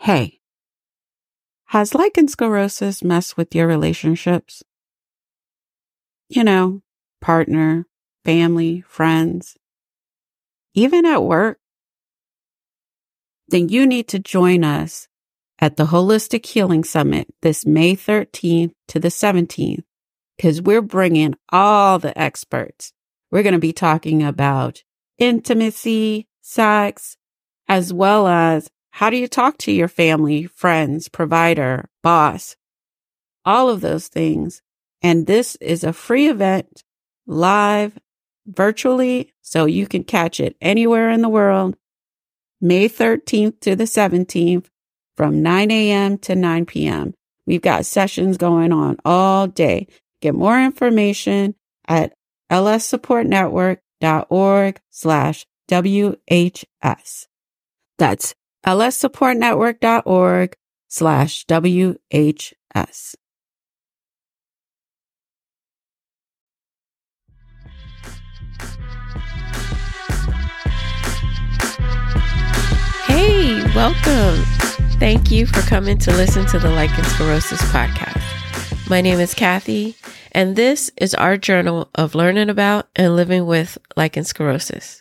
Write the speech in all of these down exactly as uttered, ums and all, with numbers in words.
Hey, has lichen sclerosis messed with your relationships? You know, partner, family, friends, even at work? Then you need to join us at the Holistic Healing Summit this May thirteenth to the seventeenth, because we're bringing all the experts. We're going to be talking about intimacy, sex, as well as how do you talk to your family, friends, provider, boss, all of those things. And this is a free event, live, virtually, so you can catch it anywhere in the world, May thirteenth to the seventeenth from nine a.m. to nine p.m. We've got sessions going on all day. Get more information at lssupportnetwork.org slash WHS. That's lssupportnetwork.org slash WHS. Hey, welcome. Thank you for coming to listen to the Lichen Sclerosis podcast. My name is Kathy, and this is our journal of learning about and living with lichen sclerosis.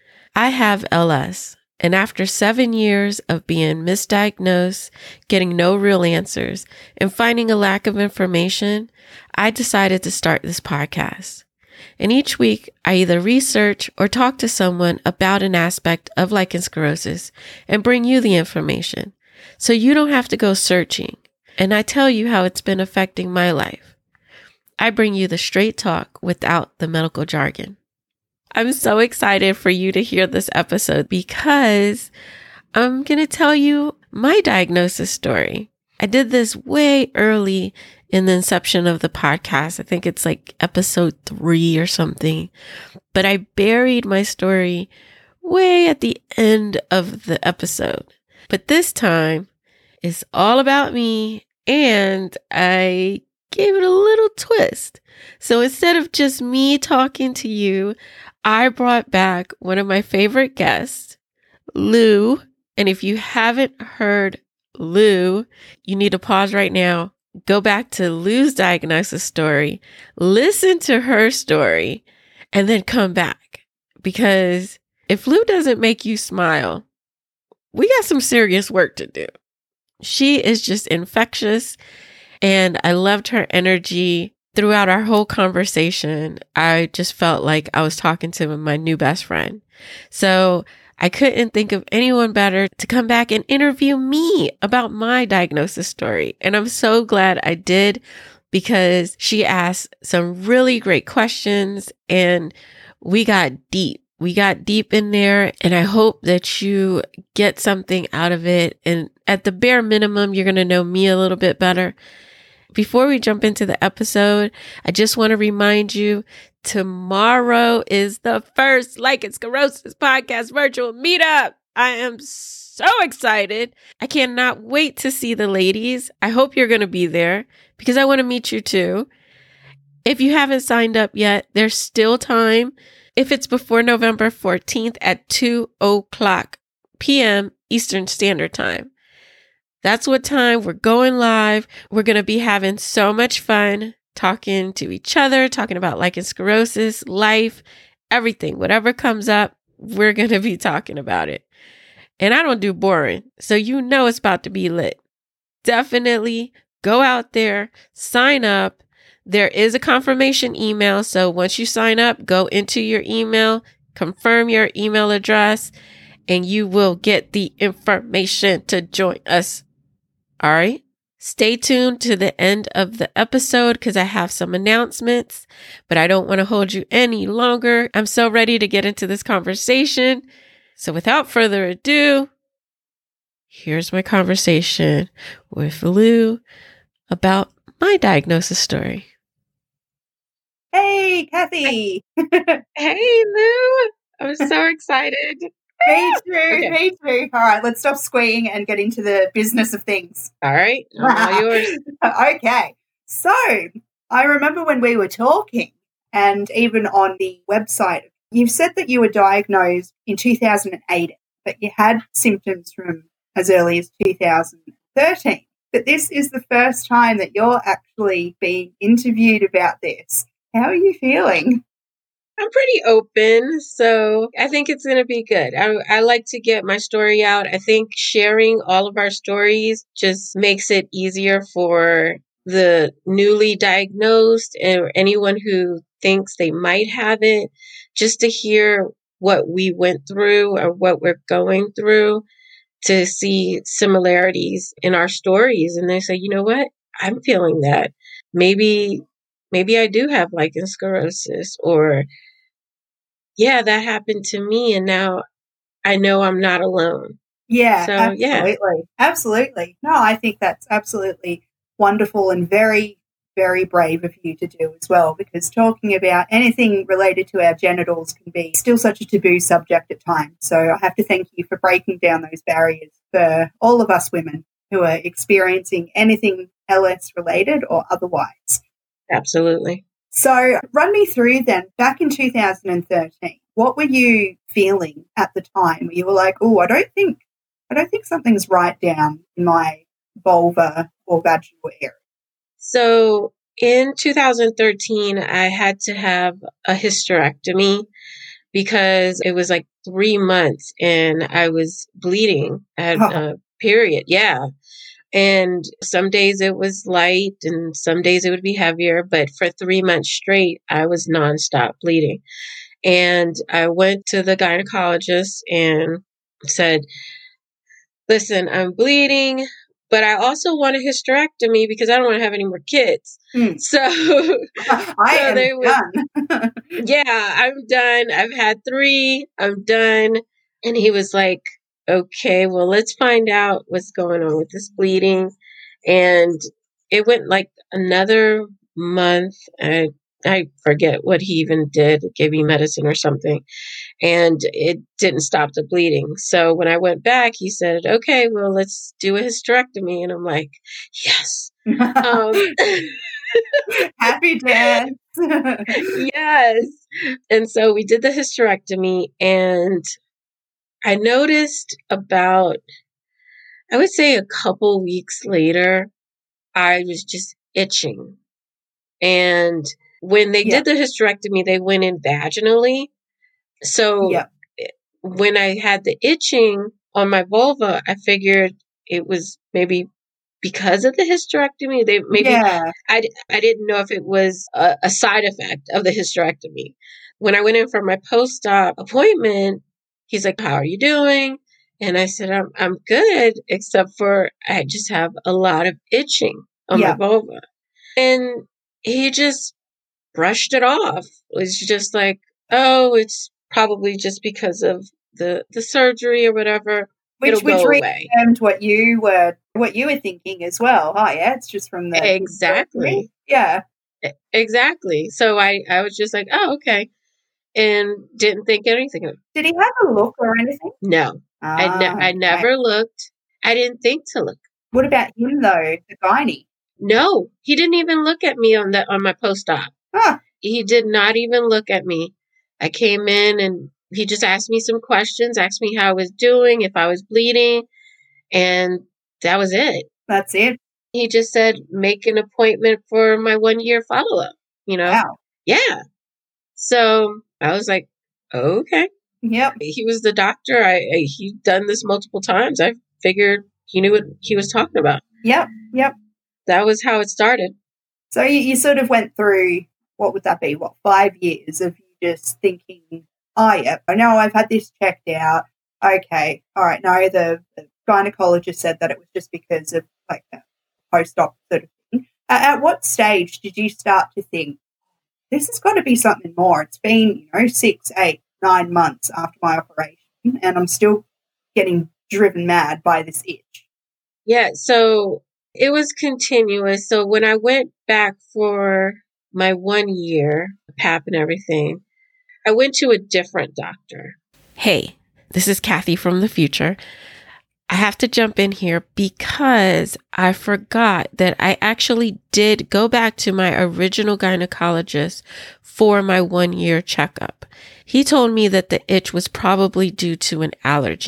I have L S, and after seven years of being misdiagnosed, getting no real answers, and finding a lack of information, I decided to start this podcast. And each week, I either research or talk to someone about an aspect of lichen sclerosis and bring you the information, so you don't have to go searching. And I tell you how it's been affecting my life. I bring you the straight talk without the medical jargon. I'm so excited for you to hear this episode because I'm going to tell you my diagnosis story. I did this way early in the inception of the podcast. I think it's like episode three or something. But I buried my story way at the end of the episode. But this time, it's all about me, and I gave it a little twist. So instead of just me talking to you, I brought back one of my favorite guests, Lou. And if you haven't heard Lou, you need to pause right now, go back to Lou's diagnosis story, listen to her story, and then come back. Because if Lou doesn't make you smile, we got some serious work to do. She is just infectious, and I loved her energy throughout our whole conversation. I just felt like I was talking to my new best friend. So I couldn't think of anyone better to come back and interview me about my diagnosis story. And I'm so glad I did, because she asked some really great questions and we got deep. We got deep in there, and I hope that you get something out of it. And at the bare minimum, you're going to know me a little bit better. Before we jump into the episode, I just want to remind you, tomorrow is the first Lichen Sclerosis podcast virtual meetup. I am so excited. I cannot wait to see the ladies. I hope you're going to be there because I want to meet you too. If you haven't signed up yet, there's still time. If it's before November fourteenth at two o'clock p.m. Eastern Standard Time. That's what time we're going live. We're going to be having so much fun talking to each other, talking about lichen sclerosis, life, everything. Whatever comes up, we're going to be talking about it. And I don't do boring, so you know it's about to be lit. Definitely go out there, sign up. There is a confirmation email, so once you sign up, go into your email, confirm your email address, and you will get the information to join us. All right? Stay tuned to the end of the episode because I have some announcements, but I don't want to hold you any longer. I'm so ready to get into this conversation. So without further ado, here's my conversation with Lou about my diagnosis story. Hey, Kathy. Hey, Lou. I'm so excited. Me too, Okay. me too. All right, let's stop squeeing and get into the business of things. All right. All yours. Okay. So I remember when we were talking, and even on the website, you've said that you were diagnosed in two thousand eight, but you had symptoms from as early as two thousand thirteen. But this is the first time that you're actually being interviewed about this. How are you feeling? I'm pretty open, so I think it's going to be good. I, I like to get my story out. I think sharing all of our stories just makes it easier for the newly diagnosed and anyone who thinks they might have it, just to hear what we went through or what we're going through, to see similarities in our stories. And they say, you know what? I'm feeling that. Maybe, maybe I do have lichen sclerosis, or yeah, that happened to me, and now I know I'm not alone. Yeah, So, absolutely. yeah. Absolutely. No, I think that's absolutely wonderful and very, very brave of you to do as well, because talking about anything related to our genitals can be still such a taboo subject at times. So I have to thank you for breaking down those barriers for all of us women who are experiencing anything L S related or otherwise. Absolutely. So run me through then, back in two thousand thirteen, what were you feeling at the time? You were like, oh, I don't think, I don't think something's right down in my vulva or vaginal area. So in two thousand thirteen, I had to have a hysterectomy because it was like three months and I was bleeding at Oh. a period. Yeah. And some days it was light and some days it would be heavier. But for three months straight, I was nonstop bleeding. And I went to the gynecologist and said, listen, I'm bleeding, but I also want a hysterectomy because I don't want to have any more kids. Mm. So, I so am they was, done. yeah, I'm done. I've had three. I'm done. And he was like, okay, well, let's find out what's going on with this bleeding. And it went like another month. I, I forget what he even did, gave me medicine or something. And it didn't stop the bleeding. So when I went back, he said, okay, well, let's do a hysterectomy. And I'm like, yes. um, Happy dance. Yes. And so we did the hysterectomy, and I noticed about, I would say a couple weeks later, I was just itching. And when they Yeah. did the hysterectomy, they went in vaginally. So Yeah. when I had the itching on my vulva, I figured it was maybe because of the hysterectomy. They maybe Yeah. I, I didn't know if it was a, a side effect of the hysterectomy. When I went in for my post-op appointment, he's like, how are you doing? And I said, I'm I'm good, except for I just have a lot of itching on Yeah. my vulva. And he just brushed it off. It was just like, oh, it's probably just because of the, the surgery or whatever. Which It'll which go away. reaffirmed what you were what you were thinking as well. Oh yeah, it's just from the Exactly. Yeah. Exactly. So I, I was just like, oh, okay. And didn't think anything of it. Did he have a look or anything? No. I, ne- Ah, I okay. never looked. I didn't think to look. What about him though, the gynae? No, he didn't even look at me on the on my post-op. Huh. He did not even look at me. I came in and he just asked me some questions, asked me how I was doing, if I was bleeding, and that was it. That's it. He just said, make an appointment for my one-year follow-up, you know? Wow. Yeah. So I was like, okay. Yep. He was the doctor. I, I he'd done this multiple times. I figured he knew what he was talking about. Yep. Yep. That was how it started. So you, you sort of went through, what would that be? What, five years of you just thinking, oh, yeah, I know I've had this checked out. Okay. All right. No, the, the gynecologist said that it was just because of like a post-op sort of thing. Uh, at what stage did you start to think, this has got to be something more? It's been, you know, six, eight, nine months after my operation and I'm still getting driven mad by this itch. Yeah. So it was continuous. So when I went back for my one year, P A P and everything, I went to a different doctor. Hey, this is Kathy from the future. I have to jump in here because I forgot that I actually did go back to my original gynecologist for my one year checkup. He told me that the itch was probably due to an allergy.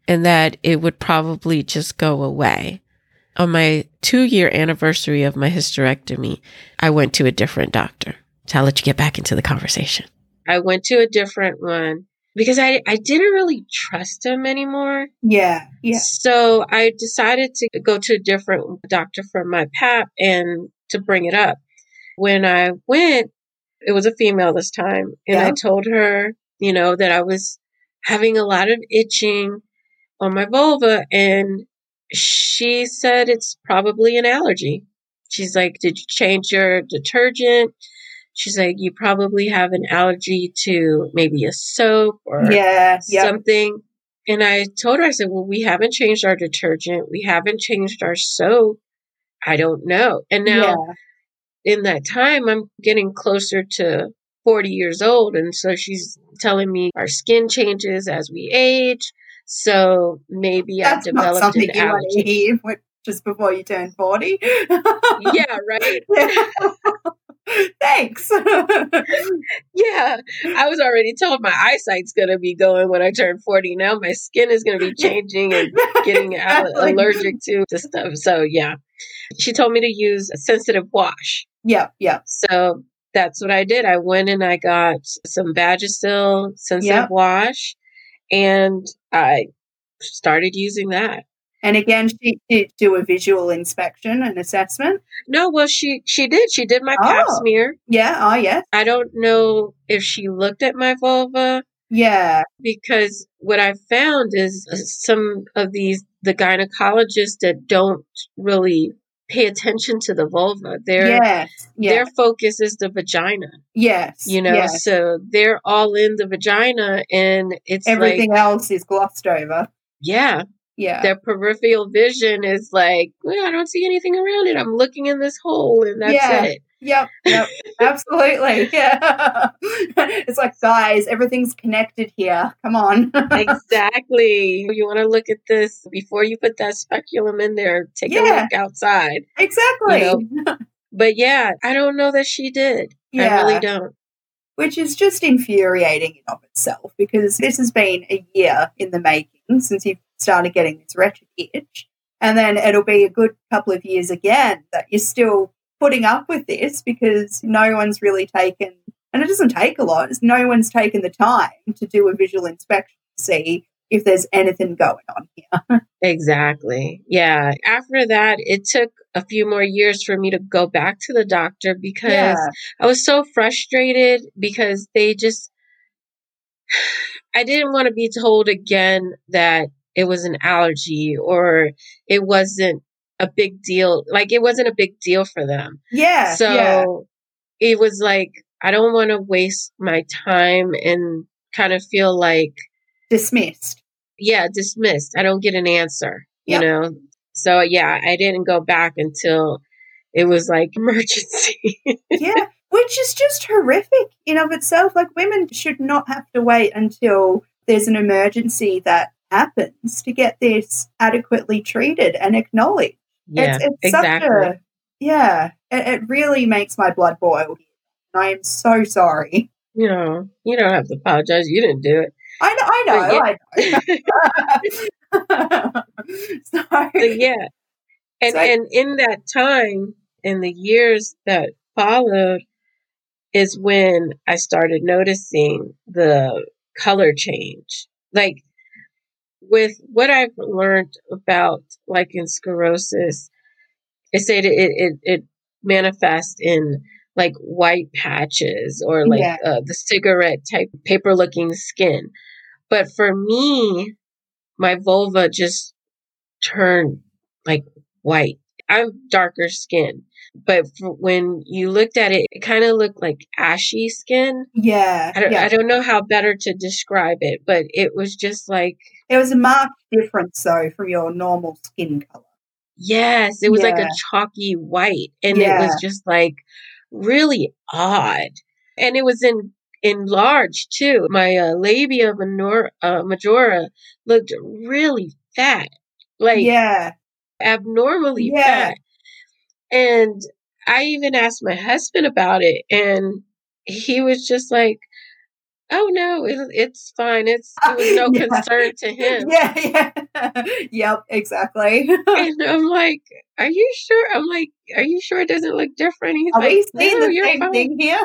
and that it would probably just go away. On my two-year anniversary of my hysterectomy, I went to a different doctor. So I'll let you get back into the conversation. I went to a different one because I, I didn't really trust him anymore. Yeah, yeah. So I decided to go to a different doctor for my P A P and to bring it up. When I went, it was a female this time. And Yeah. I told her, you know, that I was having a lot of itching on my vulva. And she said it's probably an allergy. She's like, did you change your detergent? She's like, you probably have an allergy to maybe a soap or Yeah, yep. something. And I told her, I said, well, we haven't changed our detergent. We haven't changed our soap. I don't know. And now Yeah. in that time, I'm getting closer to forty years old. And so she's telling me our skin changes as we age. So maybe I've That's not developed something an you want to allergy. hear when- just before you turn forty. Yeah, right. Yeah. Thanks. Yeah, I was already told my eyesight's going to be going when I turn forty. Now my skin is going to be changing and getting al- Exactly. allergic to the stuff. So yeah, she told me to use a sensitive wash. Yeah, yeah. So that's what I did. I went and I got some Vagisil sensitive Yep. wash, and I started using that. And again, she did do a visual inspection and assessment. No, well, she she did. She did my pap Oh. smear. Yeah, oh, yeah. I don't know if she looked at my vulva, Yeah, because what I found is some of these, the gynecologists that don't really pay attention to the vulva, their yes, yeah, their focus is the vagina, yes, you know, yes. so they're all in the vagina, and it's Everything like, else is glossed over. yeah, Yeah. their peripheral vision is like, well, I don't see anything around it. I'm looking in this hole, and that's Yeah. it. Yep, yep, absolutely. Yeah. It's like, guys, everything's connected here. Come on. Exactly. You want to look at this before you put that speculum in there. Take a Yeah. look outside. Exactly. You know? But yeah, I don't know that she did. I Yeah. really don't. Which is just infuriating in of itself, because this has been a year in the making since you've started getting this wretched itch. And then it'll be a good couple of years again that you're still putting up with this, because no one's really taken, and it doesn't take a lot, no one's taken the time to do a visual inspection to see if there's anything going on here. Exactly. Yeah. After that, it took a few more years for me to go back to the doctor, because Yeah. I was so frustrated because they just, I didn't want to be told again that it was an allergy or it wasn't a big deal. Like, it wasn't a big deal for them. Yeah. So yeah. it was like, I don't want to waste my time and kind of feel like, Dismissed. yeah, dismissed. I don't get an answer, you Yep. know? So yeah, I didn't go back until it was like emergency. Yeah, which is just horrific in of itself. Like, women should not have to wait until there's an emergency that happens to get this adequately treated and acknowledged. Yeah, it's, it's exactly. such a, yeah, it, it really makes my blood boil. And I am so sorry. You know, you don't have to apologize. You didn't do it. I know, I know, But I know. So, But yeah. And So- and in that time, in the years that followed, is when I started noticing the color change. Like, with what I've learned about lichen sclerosis, it said it it, it manifests in like white patches or like Yeah. uh, the cigarette type paper looking skin. But for me, my vulva just turned like white. I'm darker skin, but for when you looked at it, it kind of looked like ashy skin. yeah, I don't, yeah. I don't know how better to describe it, but it was just like, There was a marked difference, though, from your normal skin color. yes, it was like a Yeah. chalky white, and Yeah. it was just like really odd. And it was in enlarged too. My uh, labia minor, uh, majora looked really fat, like Yeah, abnormally Yeah. fat. And I even asked my husband about it, and he was just like, oh no, it, it's fine. It's, it was no yeah. concern to him. Yeah, yeah. Yep, exactly. And I'm like, are you sure? I'm like, are you sure it doesn't look different? He's Are like, we seeing no, the you're same fine. thing here?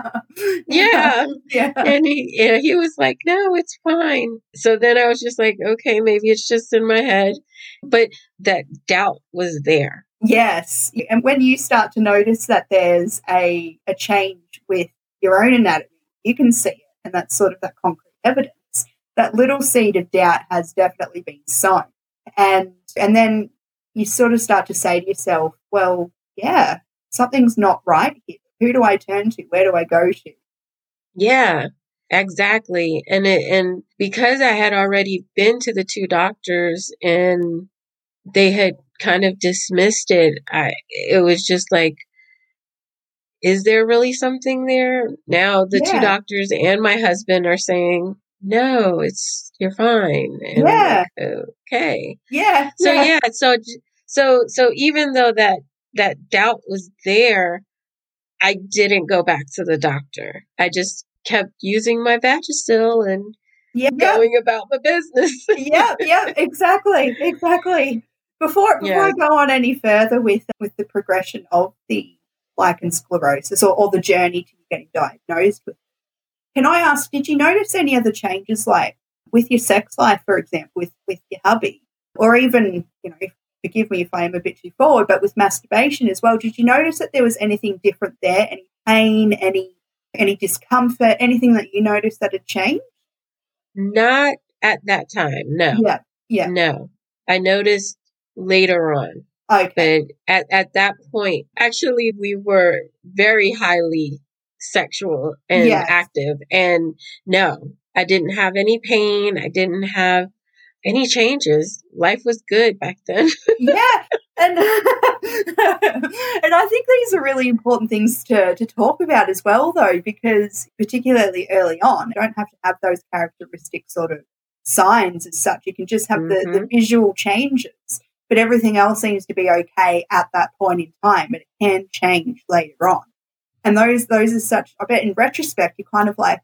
Yeah. Yeah. And he, yeah, he was like, no, it's fine. So then I was just like, okay, maybe it's just in my head. But that doubt was there. Yes. And when you start to notice that there's a, a change with your own anatomy, you can see it. And that's sort of that concrete evidence. That little seed of doubt has definitely been sown. And and then you sort of start to say to yourself, well, yeah, something's not right here. Who do I turn to? Where do I go to? Yeah, exactly. And it, and because I had already been to the two doctors and they had kind of dismissed it, I it was just like, is there really something there? Now the two Yeah. doctors and my husband are saying, no, it's, you're fine. And I'm Yeah. like, okay. Yeah. So yeah. yeah, so so so even though that that doubt was there, I didn't go back to the doctor. I just kept using my Vagisil and Yeah. going about my business. yeah, yeah, exactly, exactly. Before before Yeah. I go on any further with with the progression of the lichen sclerosus or, or the journey to getting diagnosed with, can I ask, did you notice any other changes, like with your sex life, for example, with with your hubby, or even, you know, forgive me if I am a bit too forward, but with masturbation as well? Did you notice that there was anything different there? Any pain, any any discomfort, anything that you noticed that had changed? Not at that time. No. Yeah, yeah. No. I noticed later on. Okay. But at, at that point, actually, we were very highly sexual and Yes. active. And no, I didn't have any pain. I didn't have any changes. Life was good back then. Yeah. And, and I think these are really important things to, to talk about as well, though, because particularly early on, you don't have to have those characteristic sort of signs as such. You can just have Mm-hmm. the, the visual changes, but everything else seems to be okay at that point in time, but it can change later on. And those those are such, I bet in retrospect, you're kind of like,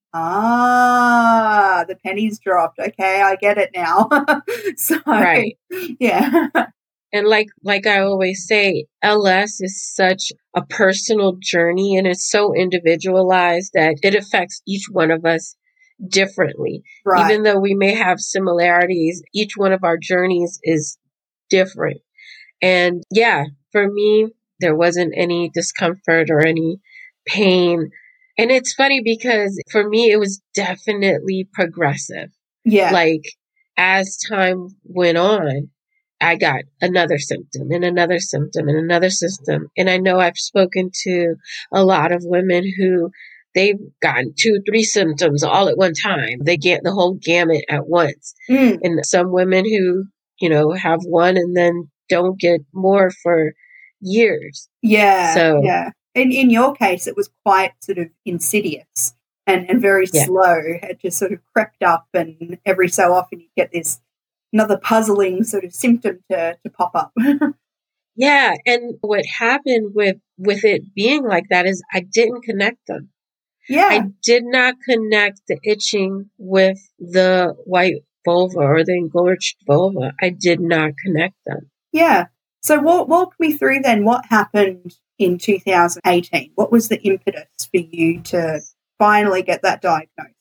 ah, the pennies dropped. Okay, I get it now. So, Right. yeah. And like like I always say, L S is such a personal journey and it's so individualized that it affects each one of us differently. Right. Even though we may have similarities, each one of our journeys is different. And yeah, for me, there wasn't any discomfort or any pain. And it's funny because for me, it was definitely progressive. Yeah. Like as time went on, I got another symptom and another symptom and another symptom. And I know I've spoken to a lot of women who they've gotten two, three symptoms all at one time. They get the whole gamut at once. Mm. And some women who, you know, have one and then don't get more for years. Yeah. So, yeah. In in your case, it was quite sort of insidious and, and very Yeah. slow. It just sort of crept up, and every so often you get this another puzzling sort of symptom to, to pop up. yeah. And what happened with, with it being like that is I didn't connect them. Yeah. I did not connect the itching with the white vulva or the engorged vulva. I did not connect them. Yeah. So walk, walk me through then what happened in two thousand eighteen. What was the impetus for you to finally get that diagnosis?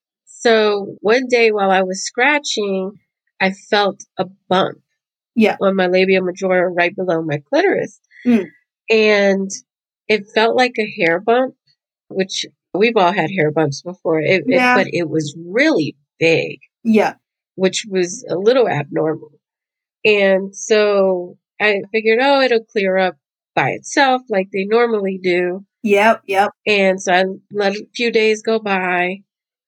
So one day while I was scratching, I felt a bump Yeah. on my labia majora right below my clitoris. Mm. And it felt like a hair bump, which we've all had hair bumps before, it, Yeah. it, but it was really big, Yeah. which was a little abnormal. And so I figured, oh, it'll clear up by itself like they normally do. Yep. Yep. And so I let a few days go by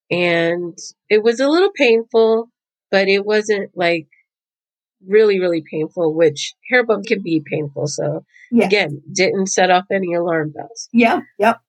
and it was a little painful, but it wasn't like really, really painful, which hair bump can be painful. So Yeah. again, didn't set off any alarm bells. Yeah. Yep.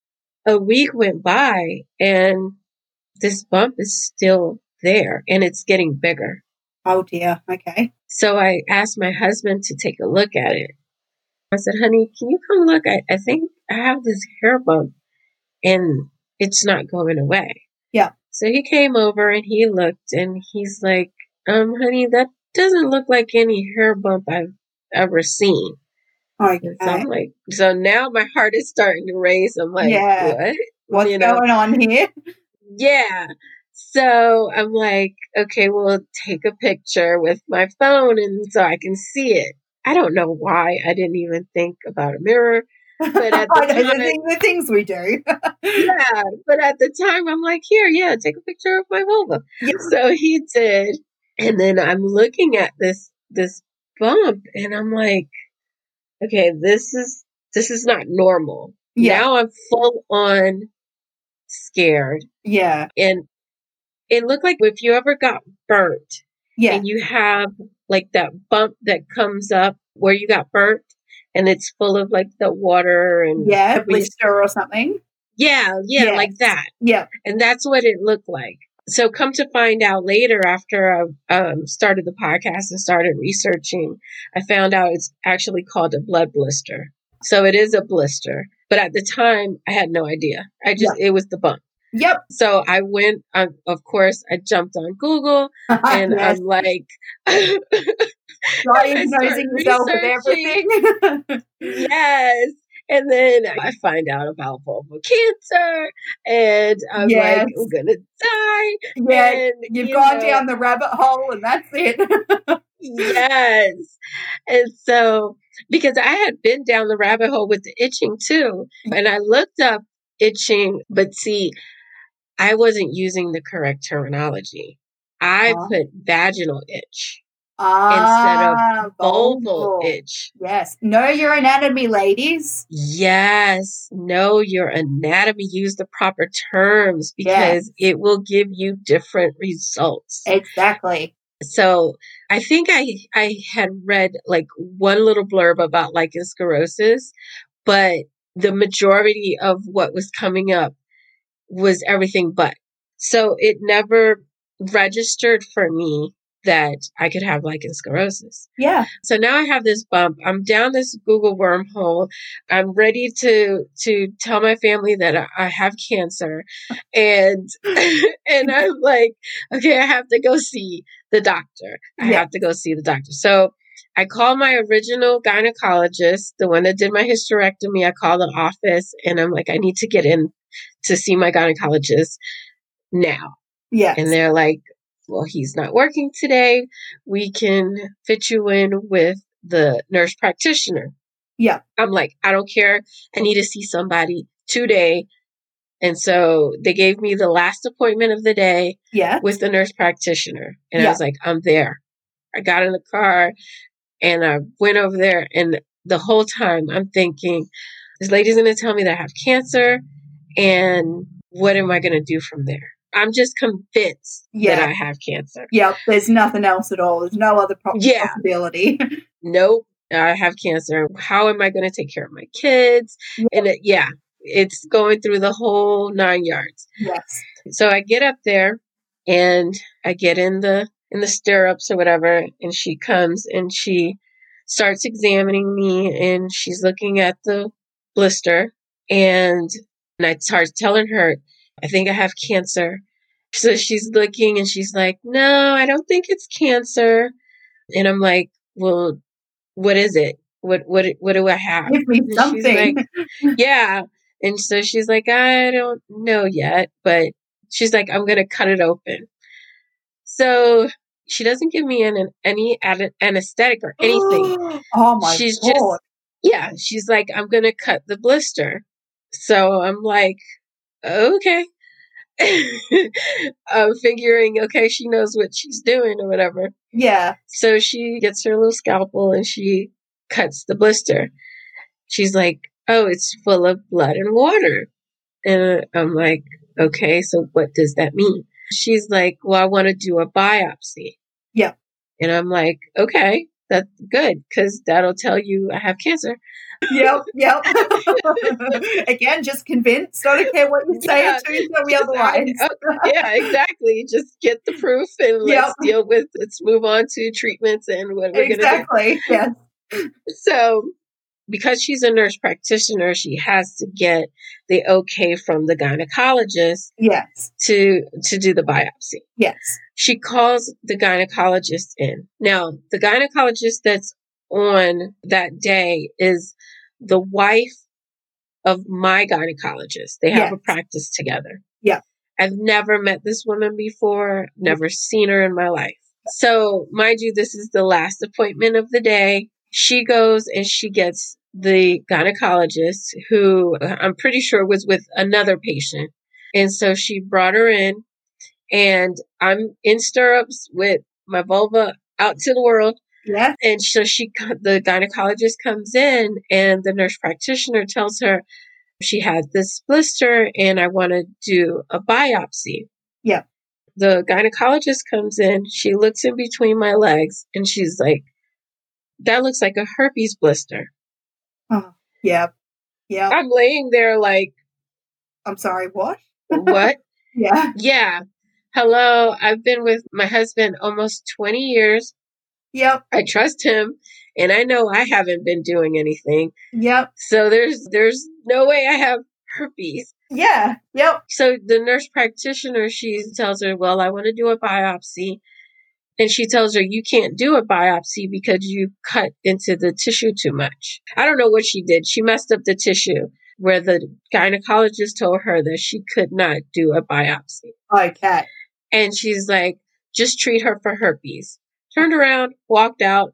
A week went by and this bump is still there and it's getting bigger. Oh dear. Okay. So I asked my husband to take a look at it. I said, honey, can you come look? I, I think I have this hair bump and it's not going away. Yeah. So he came over and he looked and he's like, um, honey, that doesn't look like any hair bump I've ever seen. Okay. And so I'm like, so now my heart is starting to race. I'm like, Yeah. what? What's You know? going on here? Yeah. So I'm like, okay, well, take a picture with my phone and so I can see it. I don't know why I didn't even think about a mirror. But at the I know time, the, thing, the things we do. yeah, but at the time I'm like, here, yeah, take a picture of my vulva. Yeah. So he did. And then I'm looking at this this bump and I'm like, okay, this is this is not normal. Yeah. Now I'm full on scared. Yeah. And it looked like if you ever got burnt Yeah. and you have like that bump that comes up where you got burnt and it's full of like the water and Yeah, we- blister or something. yeah, yeah, Yes. like that. Yeah. And that's what it looked like. So come to find out later after I um, started the podcast and started researching, I found out it's actually called a blood blister. So it is a blister. But at the time, I had no idea. I just, it was the bump. Yep. So I went, um, of course, I jumped on Google and Yes. I'm like, diagnosing yourself with everything. Yes. And then I find out about vulval cancer and I'm Yes. like, I'm going to die. Yeah, And, you've you gone know, down the rabbit hole and that's it. Yes. And so, because I had been down the rabbit hole with the itching too, and I looked up itching, but see, I wasn't using the correct terminology. I Huh? put vaginal itch Ah, instead of vulval vulval. itch. Yes. Know your anatomy, ladies. Yes. Know your anatomy. Use the proper terms because Yes. it will give you different results. Exactly. So I think I I had read like one little blurb about lichen sclerosis, but the majority of what was coming up was everything but. So it never registered for me that I could have lichen sclerosis. Yeah. So now I have this bump. I'm down this Google wormhole. I'm ready to to tell my family that I, I have cancer, and and I'm like, okay, I have to go see the doctor. I Yeah. have to go see the doctor. So I called my original gynecologist, the one that did my hysterectomy. I called the office, and I'm like, I need to get in to see my gynecologist now. Yes. And they're like, well, he's not working today. We can fit you in with the nurse practitioner. Yeah. I'm like, I don't care. I need to see somebody today. And so they gave me the last appointment of the day Yeah. with the nurse practitioner. And Yeah. I was like, I'm there. I got in the car and I went over there. And the whole time I'm thinking, this lady's going to tell me that I have cancer. And what am I going to do from there? I'm just convinced Yeah. that I have cancer. Yep. There's nothing else at all. There's no other pro- Yeah. possibility. Nope, I have cancer. How am I going to take care of my kids? Yeah. And it, yeah, it's going through the whole nine yards. Yes. So I get up there and I get in the in the stirrups or whatever, and she comes and she starts examining me and she's looking at the blister and and I start telling her, I think I have cancer. So she's looking and she's like, no, I don't think it's cancer. And I'm like, well, what is it? What what what do I have? Give me And she's something. like, yeah. And so she's like, I don't know yet, but she's like, I'm gonna cut it open. So she doesn't give me an, any an, anesthetic or anything. Oh my She's God. just yeah. She's like, I'm gonna cut the blister. So I'm like, okay. I'm figuring, okay, she knows what she's doing or whatever. Yeah. So she gets her little scalpel and she cuts the blister. She's like, oh, it's full of blood and water. And I'm like, okay, so what does that mean? She's like, well, I want to do a biopsy. Yeah. And I'm like, okay, that's good because that'll tell you I have cancer. Yep. Yep. Again, just convinced. Don't care what you say Yeah, to tell me just, otherwise. I- oh, yeah, exactly. Just get the proof and let's Yep. deal with, let's move on to treatments and what we're going to do. Exactly. Yes. So because she's a nurse practitioner, she has to get the okay from the gynecologist Yes. to to do the biopsy. Yes. She calls the gynecologist in. Now, the gynecologist that's on that day is the wife of my gynecologist. They have Yes. a practice together. Yeah. I've never met this woman before, never seen her in my life. So, mind you, this is the last appointment of the day. She goes and she gets the gynecologist, who I'm pretty sure was with another patient. And so she brought her in, and I'm in stirrups with my vulva out to the world. Yes. And so she, the gynecologist comes in, and the nurse practitioner tells her she has this blister and I want to do a biopsy. Yeah. The gynecologist comes in, she looks in between my legs, and she's like, that looks like a herpes blister. Oh, yeah. Yeah. I'm laying there like, I'm sorry, what? what? Yeah. Yeah. Hello. I've been with my husband almost twenty years. Yep. I trust him, and I know I haven't been doing anything. Yep. So there's there's no way I have herpes. Yeah. Yep. So the nurse practitioner, she tells her, well, I want to do a biopsy. And she tells her, you can't do a biopsy because you cut into the tissue too much. I don't know what she did. She messed up the tissue, where the gynecologist told her that she could not do a biopsy. Okay. And she's like, just treat her for herpes. Turned around, walked out,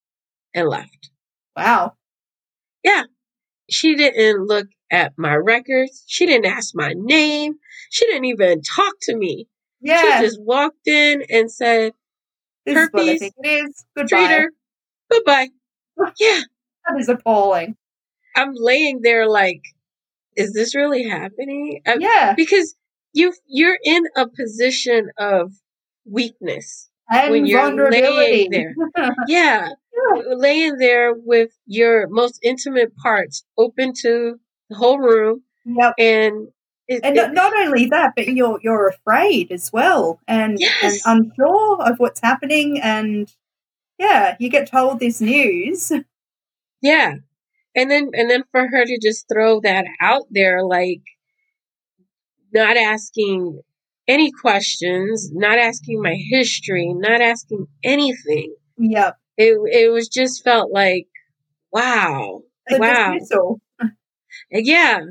and left. Wow. Yeah. She didn't look at my records. She didn't ask my name. She didn't even talk to me. Yeah. She just walked in and said, This herpes, is what I think it is. Goodbye. treat her. Goodbye. Yeah. That is appalling. I'm laying there like, is this really happening? I, Yeah. Because you, you're in a position of weakness And when you're vulnerability. laying there. Yeah. Yeah. Laying there with your most intimate parts open to the whole room. Yep. And it, And it, not, not only that, but you're you're afraid as well, and, Yes. and unsure of what's happening, and yeah, you get told this news. yeah. And then and then for her to just throw that out there, like not asking any questions, not asking my history, not asking anything. Yep. It it was just felt like, wow. The wow. dismissal. Yeah.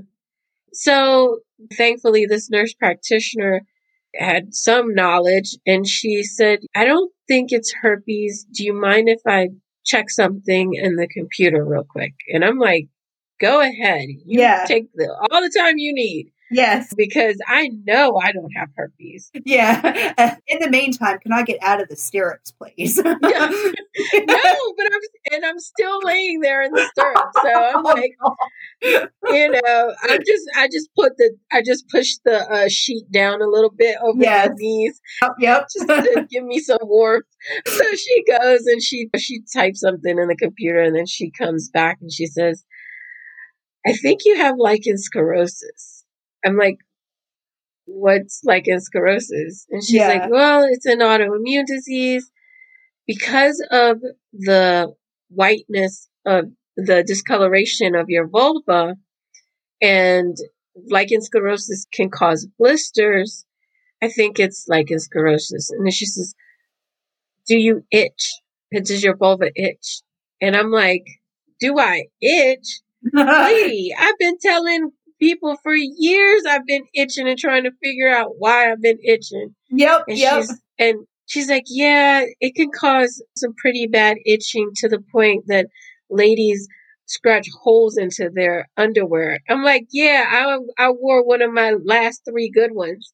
So thankfully, this nurse practitioner had some knowledge, and she said, I don't think it's herpes. Do you mind if I check something in the computer real quick? And I'm like, go ahead. You Yeah. take the, all the time you need, Yes. because I know I don't have herpes. Yeah. Uh, in the meantime, can I get out of the stirrups, please? Yeah. No, but I'm, and I'm still laying there in the stirrups. So I'm like, you know, I just, I just put the, I just pushed the uh, sheet down a little bit over Yes. my knees, Yep. just to give me some warmth. So she goes and she, she types something in the computer, and then she comes back and she says, I think you have lichen sclerosis. I'm like, what's lichen sclerosis? And she's Yeah. like, well, it's an autoimmune disease. Because of the whiteness of the discoloration of your vulva, and lichen sclerosis can cause blisters, I think it's lichen sclerosis. And then she says, do you itch? Does your vulva itch? And I'm like, do I itch? Lady, I've been telling people for years I've been itching and trying to figure out why I've been itching. Yep. And Yep. she's and she's like, yeah, it can cause some pretty bad itching to the point that ladies scratch holes into their underwear. I'm like, yeah, I I wore one of my last three good ones.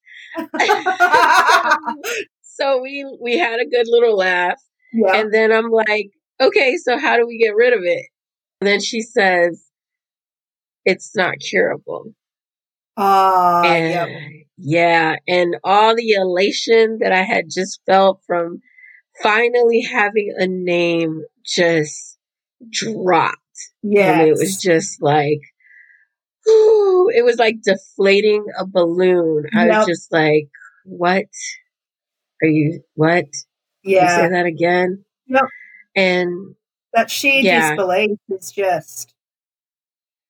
So we we had a good little laugh. Yeah. And then I'm like, okay, so how do we get rid of it? And then she says, it's not curable. Ah, And yep. yeah, and all the elation that I had just felt from finally having a name just dropped. Yes. And it was just like, whew, it was like deflating a balloon. I Yep. was just like, what are you, what? You Yeah. say that again? Yep. And That sheer yeah. disbelief is just,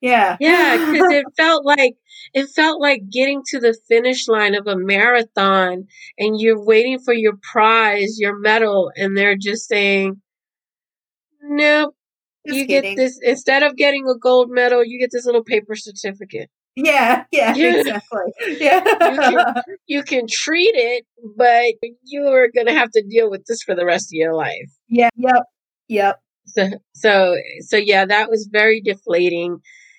Yeah. Yeah, because it felt like it felt like getting to the finish line of a marathon and you're waiting for your prize, your medal, and they're just saying, nope, Just you get kidding. this instead of getting a gold medal, you get this little paper certificate. Yeah, yeah, Yeah. exactly. Yeah. You can you can treat it, but you are gonna have to deal with this for the rest of your life. Yeah, yep, yep. So so so yeah, that was very deflating.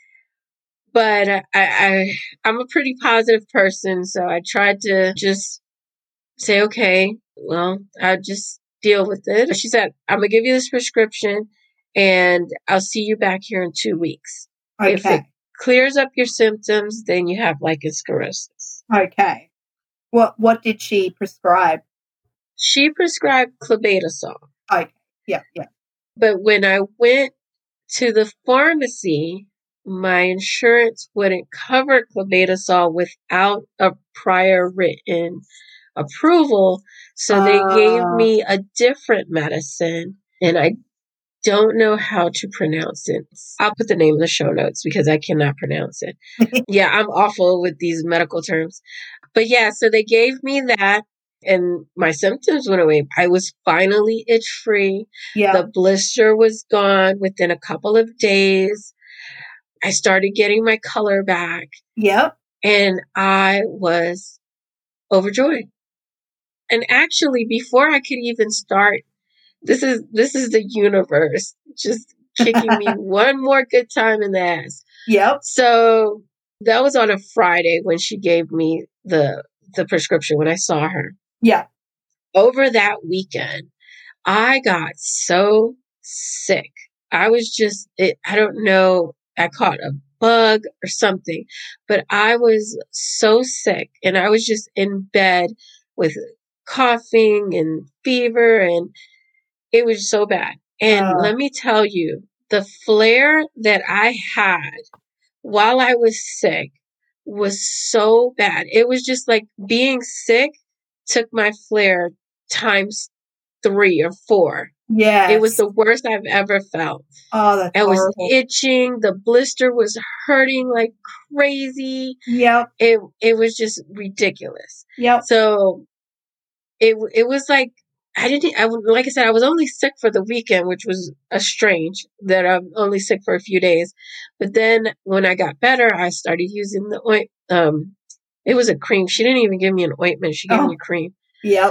But I, I I'm a pretty positive person, so I tried to just say, okay, well, I'll just deal with it. She said, I'm gonna give you this prescription and I'll see you back here in two weeks. Okay. If it clears up your symptoms, then you have lichen sclerosis. Okay. What what did she prescribe? She prescribed clobetasol. Okay. Yeah, yeah. But when I went to the pharmacy, my insurance wouldn't cover clobetasol without a prior written approval. So they gave Uh, me a different medicine, and I don't know how to pronounce it. I'll put the name in the show notes because I cannot pronounce it. Yeah, I'm awful with these medical terms. But yeah, so they gave me that and my symptoms went away. I was finally itch free. yeah. The blister was gone within a couple of days. I started getting my color back. Yep. And I was overjoyed. And actually, before I could even start, this is this is the universe just kicking me one more good time in the ass. Yep. So that was on a Friday when she gave me the the prescription when I saw her. Yeah. Over that weekend, I got so sick. I was just, it, I don't know, I caught a bug or something, but I was so sick and I was just in bed with coughing and fever and it was so bad. And Uh, let me tell you, the flare that I had while I was sick was so bad. It was just like being sick took my flare times three or four. yes. It was the worst I've ever felt. Oh, that's I was horrible. itching. The blister was hurting like crazy. Yep. It it was just ridiculous. Yep. So it it was like I didn't. I like I said, I was only sick for the weekend, which was a strange that I'm only sick for a few days. But then when I got better, I started using the oint. Um, it was a cream. She didn't even give me an ointment. She gave Oh. me a cream. Yep.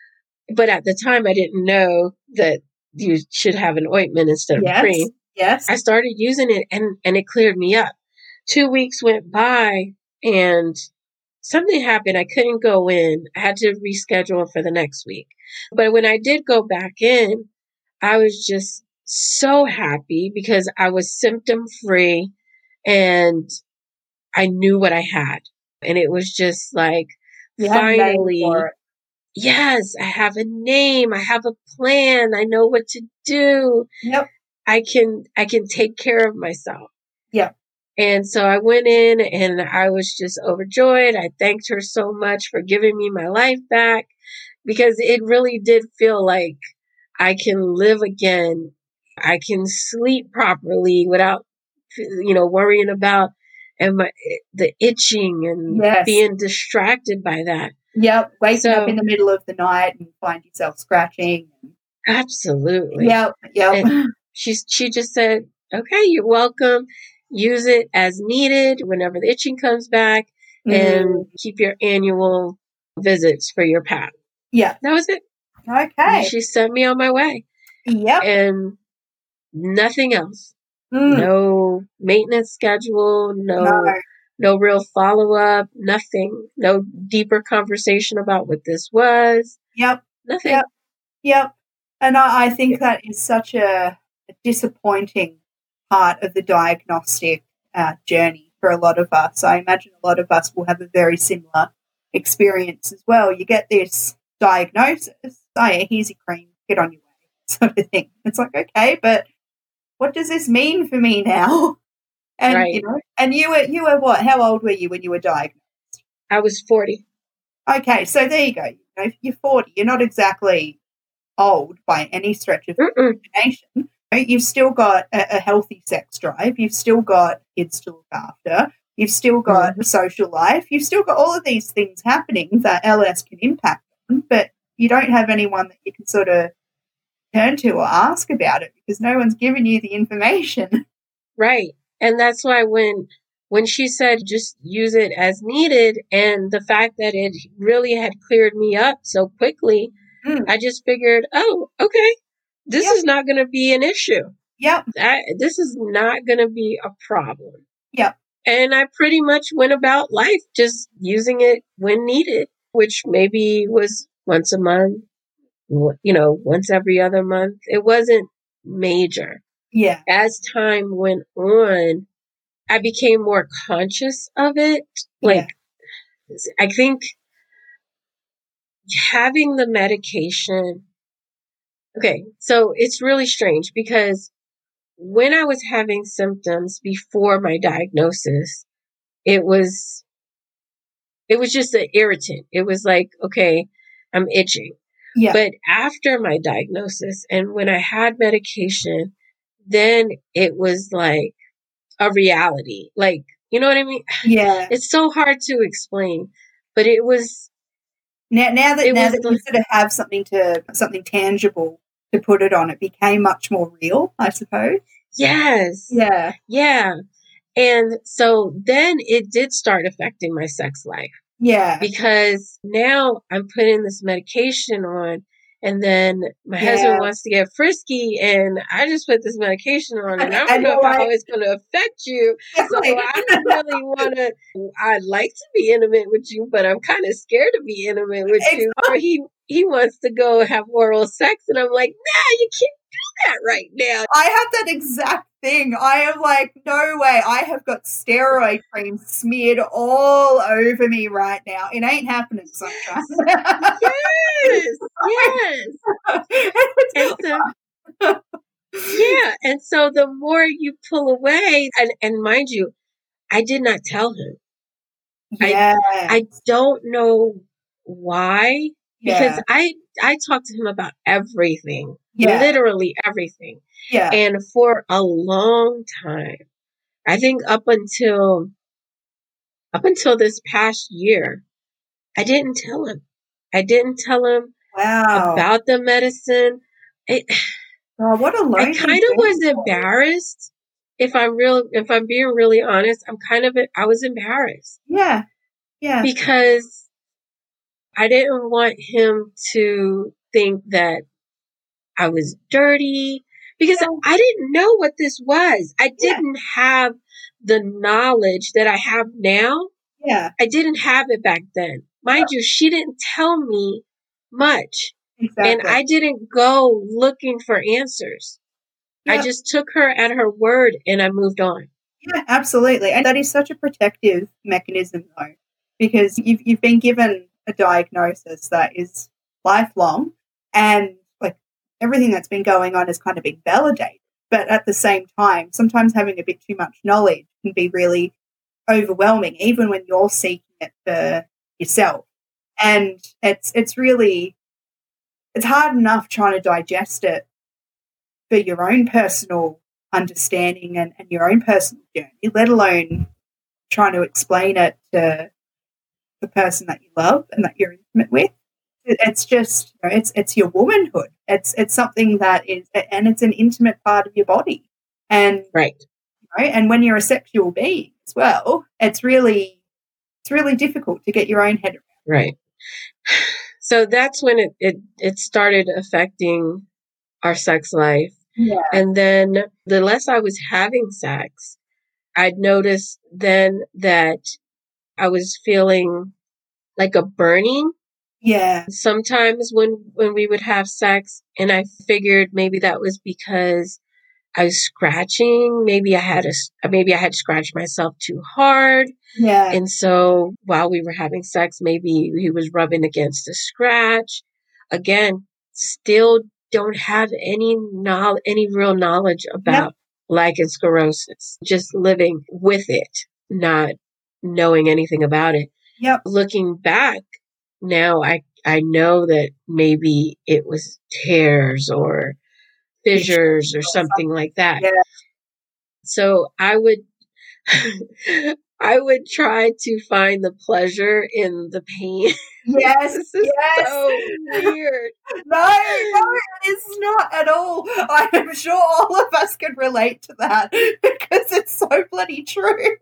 But at the time, I didn't know that you should have an ointment instead of Yes. a cream. Yes. I started using it, and and it cleared me up. Two weeks went by, and something happened. I couldn't go in. I had to reschedule for the next week. But when I did go back in, I was just so happy because I was symptom free and I knew what I had. And it was just like, You had a name finally, for it. yes, I have a name. I have a plan. I know what to do. Yep. I can, I can take care of myself. Yep. And so I went in and I was just overjoyed. I thanked her so much for giving me my life back because it really did feel like I can live again. I can sleep properly without, you know, worrying about and my, the itching and Yes. being distracted by that. Yep. Waking So- up in the middle of the night and find yourself scratching. Absolutely. Yep. Yep. And she, she just said, okay, you're welcome. Use it as needed whenever the itching comes back and Mm. keep your annual visits for your P A P. Yeah. That was it. Okay. And she sent me on my way Yep. and nothing else. Mm. No maintenance schedule, no, No. no real follow up, nothing, no deeper conversation about what this was. Yep. Nothing. Yep. Yep. And I, I think that is such a, a disappointing part of the diagnostic uh, journey for a lot of us. I imagine a lot of us will have a very similar experience as well. You get this diagnosis, oh yeah, here's your cream, get on your way, sort of thing. It's like, okay, but what does this mean for me now? And Right. you know, and you were you were what? How old were you when you were diagnosed? I was forty. Okay, so there you go. You know, you're forty. You're not exactly old by any stretch of Mm-mm. imagination. You've still got a, a healthy sex drive. You've still got kids to look after. You've still got Mm-hmm. a social life. You've still got all of these things happening that L S can impact on, but you don't have anyone that you can sort of turn to or ask about it because no one's given you the information. Right. And that's why when when she said just use it as needed, and the fact that it really had cleared me up so quickly, Mm. I just figured, oh, okay, this Yep. is not going to be an issue. Yep. I, this is not going to be a problem. Yep. And I pretty much went about life just using it when needed, which maybe was once a month, you know, once every other month. It wasn't major. Yeah. As time went on, I became more conscious of it. Like, yeah. I think having the medication, okay, so it's really strange because when I was having symptoms before my diagnosis, it was, it was just an irritant. It was like, okay, I'm itching. Yeah. But after my diagnosis and when I had medication, then it was like a reality. Like, you know what I mean? Yeah. It's so hard to explain, but it was now. Now that it now was that the, you sort of have something to something tangible to put it on, it became much more real, I suppose. Yes. Yeah. Yeah. And so then it did start affecting my sex life. Yeah. Because now I'm putting this medication on, and then my Yeah. husband wants to get frisky, and I just put this medication on, and I don't And know you're how like- it's going to affect you. Exactly. So I don't really want to, I'd like to be intimate with you, but I'm kind of scared to be intimate with you. Or he, he wants to go have oral sex, and I'm like, nah, you can't do that right now. I have that exact thing. I am like, no way. I have got steroid cream smeared all over me right now. It ain't happening, sunshine. Yes, yes. And so, yeah, and so the more you pull away, and, and mind you, I did not tell him. Yeah. I, I don't know why, because Yeah. I I talked to him about everything, Yeah. literally everything. Yeah. And for a long time, I think up until up until this past year, I didn't tell him. I didn't tell him Wow. about the medicine. It, Oh, what a I lonely kind of thing. was embarrassed. If I'm real, if I'm being really honest, I'm kind of, I was embarrassed. Yeah. Yeah. Because I didn't want him to think that I was dirty, because Yeah. I didn't know what this was. I Yeah. didn't have the knowledge that I have now. Yeah. I didn't have it back then. Mind you, she didn't tell me much. Exactly. And I didn't go looking for answers. Yeah. I just took her at her word and I moved on. Yeah, absolutely. And that is such a protective mechanism, though, because you've, you've been given a diagnosis that is lifelong, and like everything that's been going on has kind of been validated. But at the same time, sometimes having a bit too much knowledge can be really overwhelming, even when you're seeking it for yourself. And it's it's really, it's hard enough trying to digest it for your own personal understanding and, and your own personal journey, let alone trying to explain it to the person that you love and that you're intimate with. It, it's just, you know, it's it's your womanhood. It's it's something that is, and it's an intimate part of your body. And right, you know, and when you're a sexual being as well, it's really it's really difficult to get your own head around. Right. So that's when it it, it started affecting our sex life. Yeah. And then the less I was having sex, I'd noticed then that I was feeling like a burning. Yeah. Sometimes when, when we would have sex, and I figured maybe that was because I was scratching. Maybe I had a, maybe I had scratched myself too hard. Yeah. And so while we were having sex, maybe he was rubbing against the scratch. Again, still don't have any knowledge, any real knowledge about yep. lichen sclerosis, just living with it, not knowing anything about it. Yep. Looking back now, I, I know that maybe it was tears or fissures or something like that. Yeah. So I would, I would try to find the pleasure in the pain. Yes, This is yes. so weird. No, no, it is not at all. I am sure all of us can relate to that because it's so bloody true.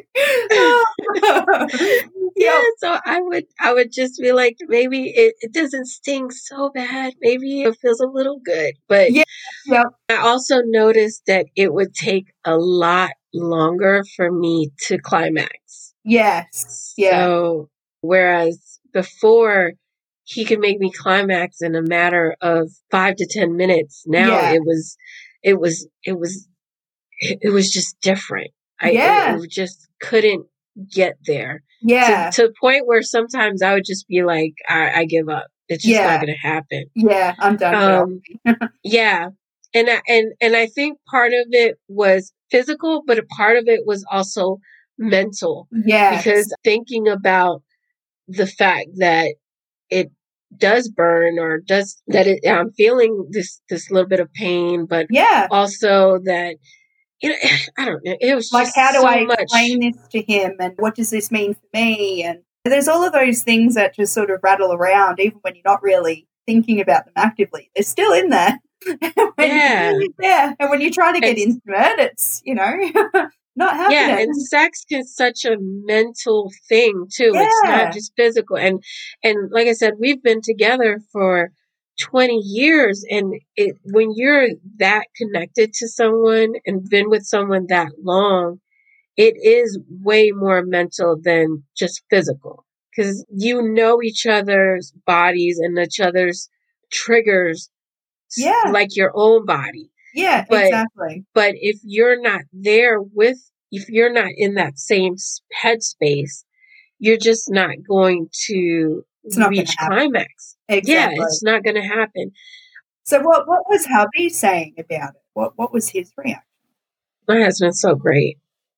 Yeah, so I would I would just be like, maybe it, it doesn't sting so bad. Maybe it feels a little good. But yeah, yeah, I also noticed that it would take a lot longer for me to climax. yes, yeah, So whereas before he could make me climax in a matter of five to ten minutes, now yeah, it was it was it was it was just different. I yeah, it, it just couldn't get there. yeah, To, to the point where sometimes I would just be like, I, I give up. It's just yeah, not going to happen. yeah. I'm done. Um, yeah, and I, and and I think part of it was physical, but a part of it was also mental. Yes. Because thinking about the fact that it does burn or does that it, I'm feeling this this little bit of pain, but yeah, also that. You know, I don't know. It was like, just how do so I much. explain this to him, and what does this mean for me? And there's all of those things that just sort of rattle around, even when you're not really thinking about them actively. They're still in there. when, Yeah, yeah. And when you try to get and, into it, it's, you know, not happening. yeah, and sex is such a mental thing too. Yeah. It's not just physical. And and like I said, we've been together for twenty years, and it when you're that connected to someone and been with someone that long, it is way more mental than just physical, because you know each other's bodies and each other's triggers, Yeah. like your own body. Yeah, but, exactly. But if you're not there with, if you're not in that same headspace, you're just not going to It's not reach gonna climax. Exactly. Yeah, it's not going to happen. So what what was hubby saying about it? What what was his reaction? My husband's so great.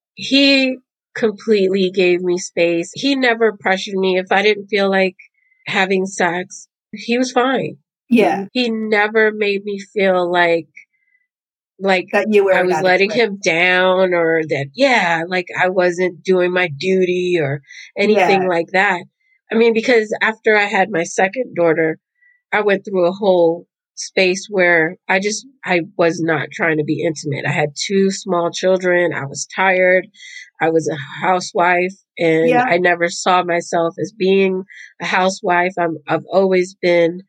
He completely gave me space. He never pressured me. If I didn't feel like having sex, he was fine. Yeah. He never made me feel like like that you were I was letting him down, or that, yeah, like I wasn't doing my duty or anything Yeah. like that. I mean, because after I had my second daughter, I went through a whole space where I just, I was not trying to be intimate. I had two small children. I was tired. I was a housewife, and Yeah. I never saw myself as being a housewife. I'm, I've always been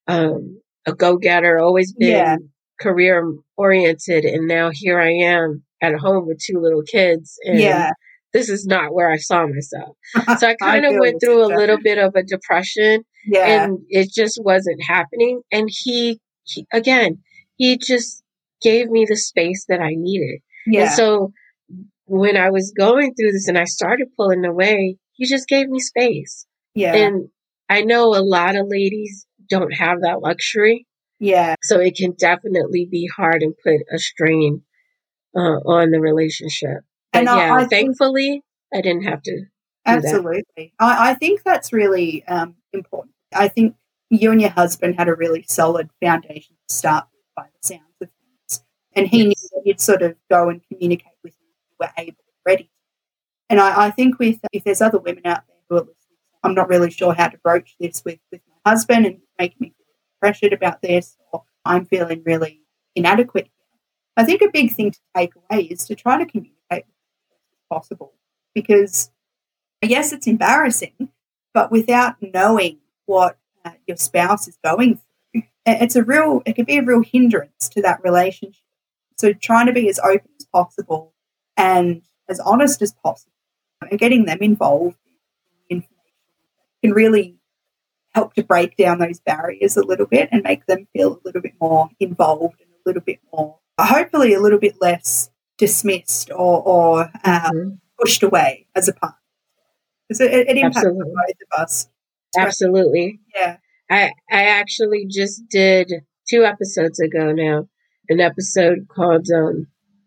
um, a go-getter, always been Yeah. career oriented. And now here I am at home with two little kids. And Yeah. this is not where I saw myself. So I kind I of feel went you, through a sister. little bit of a depression. Yeah. And it just wasn't happening. And he, he, again, he just gave me the space that I needed. Yeah. And so when I was going through this and I started pulling away, he just gave me space. Yeah. And I know a lot of ladies don't have that luxury. Yeah. So it can definitely be hard and put a strain uh, on the relationship. But And I- yeah, I think- thankfully, I didn't have to do that. Absolutely. I, I think that's really um, important. I think you and your husband had a really solid foundation to start with, by the sounds of things. And he Yes. knew that you'd sort of go and communicate with him if you were able and ready. And I, I think with if there's other women out there who are listening, I'm not really sure how to broach this with, with my husband, and making me feel pressured about this, or I'm feeling really inadequate here. I think a big thing to take away is to try to communicate with him as possible, because yes, it's embarrassing, but without knowing what uh, your spouse is going through, it's a real, it can be a real hindrance to that relationship. So trying to be as open as possible and as honest as possible, and getting them involved in information can really help to break down those barriers a little bit and make them feel a little bit more involved and a little bit more, hopefully a little bit less dismissed or, or um, Mm-hmm. pushed away as a partner. Because it, it impacts Absolutely. both of us. Absolutely. Yeah. I I actually just did two episodes ago now, an episode called um,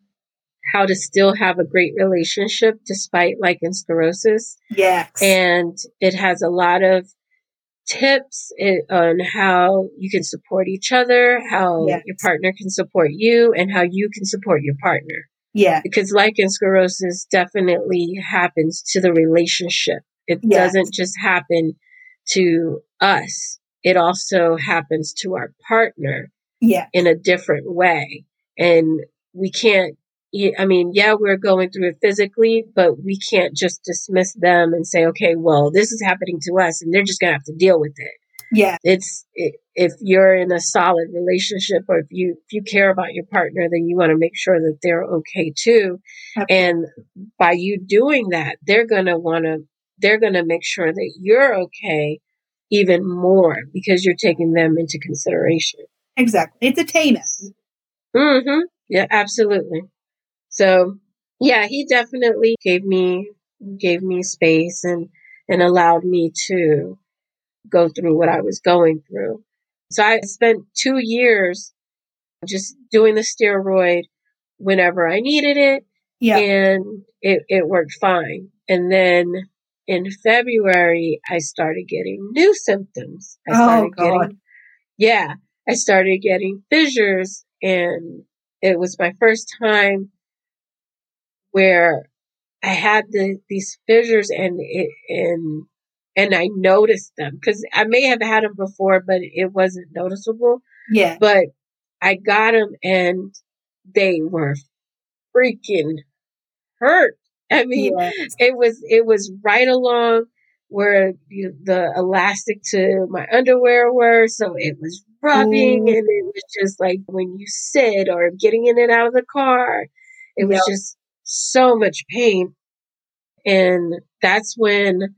How to Still Have a Great Relationship Despite Lichen Sclerosis. Yes. And it has a lot of tips i- on how you can support each other, how Yes. your partner can support you, and how you can support your partner. Yeah. Because lichen sclerosis definitely happens to the relationship. It Yes. doesn't just happen to us. It also happens to our partner Yeah. in a different way. And we can't, I mean, yeah, we're going through it physically, but we can't just dismiss them and say, okay, well, this is happening to us and they're just going to have to deal with it. Yeah. It's, if you're in a solid relationship, or if you, if you care about your partner, then you want to make sure that they're okay too. Absolutely. And by you doing that, they're going to want to, they're going to make sure that you're okay even more because you're taking them into consideration. Exactly. It's a team effort. Mm-hmm. Yeah, absolutely. So yeah, he definitely gave me, gave me space and, and allowed me to go through what I was going through. So I spent two years just doing the steroid whenever I needed it. Yeah. And it, it worked fine. And then in February, I started getting new symptoms. I started Oh, God. getting, yeah, I started getting fissures, and it was my first time where I had the, these fissures and it, and, and I noticed them because I may have had them before, but it wasn't noticeable. Yeah. But I got them and they were freaking hurt. I mean, Yes. it was, it was right along where you, the elastic to my underwear were. So it was rubbing, Ooh. and it was just like when you sit or getting in and out of the car, it was Yep. just so much pain. And that's when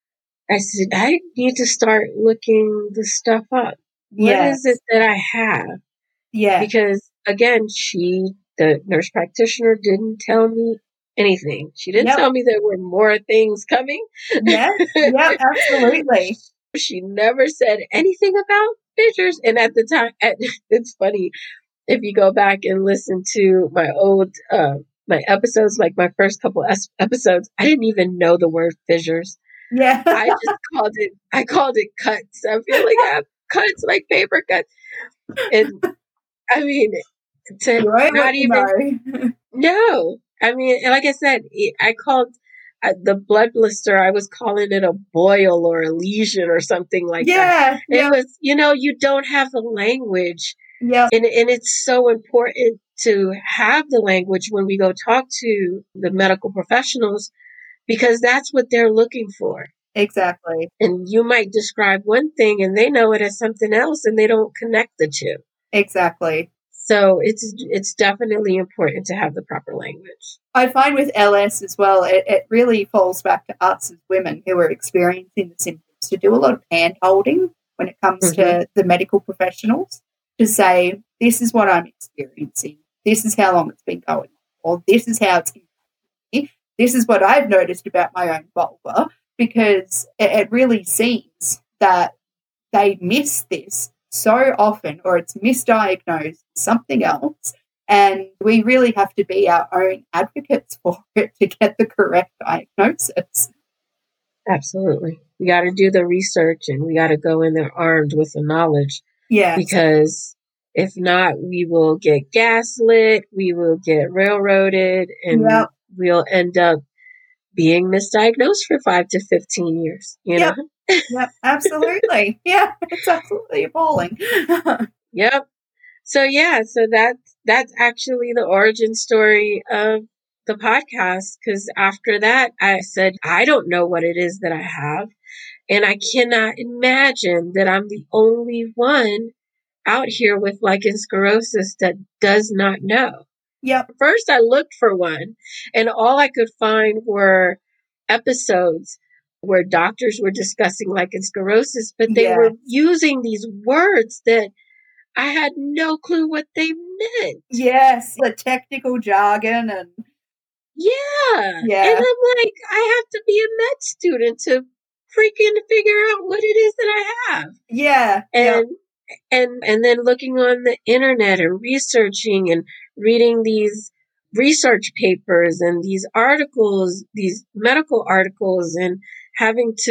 I said, I need to start looking the stuff up. What Yes. is it that I have? Yeah. Because again, she, the nurse practitioner, didn't tell me anything. She didn't Yep. tell me there were more things coming. Yes. Yep. Absolutely. She never said anything about fissures. And at the time, at, it's funny, if you go back and listen to my old, uh, my episodes, like my first couple es- episodes, I didn't even know the word fissures. Yeah. I just called it, I called it cuts. I feel like I have cuts, like paper cuts. And I mean, to You ain't not what you even, know. no. I mean, like I said, it, I called uh, the blood blister, I was calling it a boil or a lesion or something like Yeah. that. It Yeah. was, you know, you don't have the language. Yep. And, and it's so important to have the language when we go talk to the medical professionals, because that's what they're looking for. Exactly. And you might describe one thing and they know it as something else and they don't connect the two. Exactly. So it's it's definitely important to have the proper language. I find with L S as well, it, it really falls back to us as women who are experiencing the symptoms to do a lot of hand holding when it comes Mm-hmm. to the medical professionals to say, this is what I'm experiencing. This is how long it's been going on. Or this is how it's impacting me. This is what I've noticed about my own vulva, because it, it really seems that they miss this so often, or it's misdiagnosed something else, and we really have to be our own advocates for it to get the correct diagnosis. Absolutely. We got to do the research and we got to go in there armed with the knowledge, Yes. because if not, we will get gaslit, we will get railroaded, and Yep. we'll end up being misdiagnosed for five to fifteen years, you Yep. know? Yep, absolutely. Yeah, it's absolutely appalling. Yep. So yeah, so that's that's actually the origin story of the podcast. Because after that, I said, I don't know what it is that I have, and I cannot imagine that I'm the only one out here with lichen sclerosis that does not know. Yep. First, I looked for one, and all I could find were episodes where doctors were discussing lichen sclerosis, but they Yeah. were using these words that I had no clue what they meant. Yes, the technical jargon and Yeah. Yeah. And I'm like, I have to be a med student to freaking figure out what it is that I have. yeah, And yep. and and then looking on the internet and researching and reading these research papers and these articles, these medical articles, and having to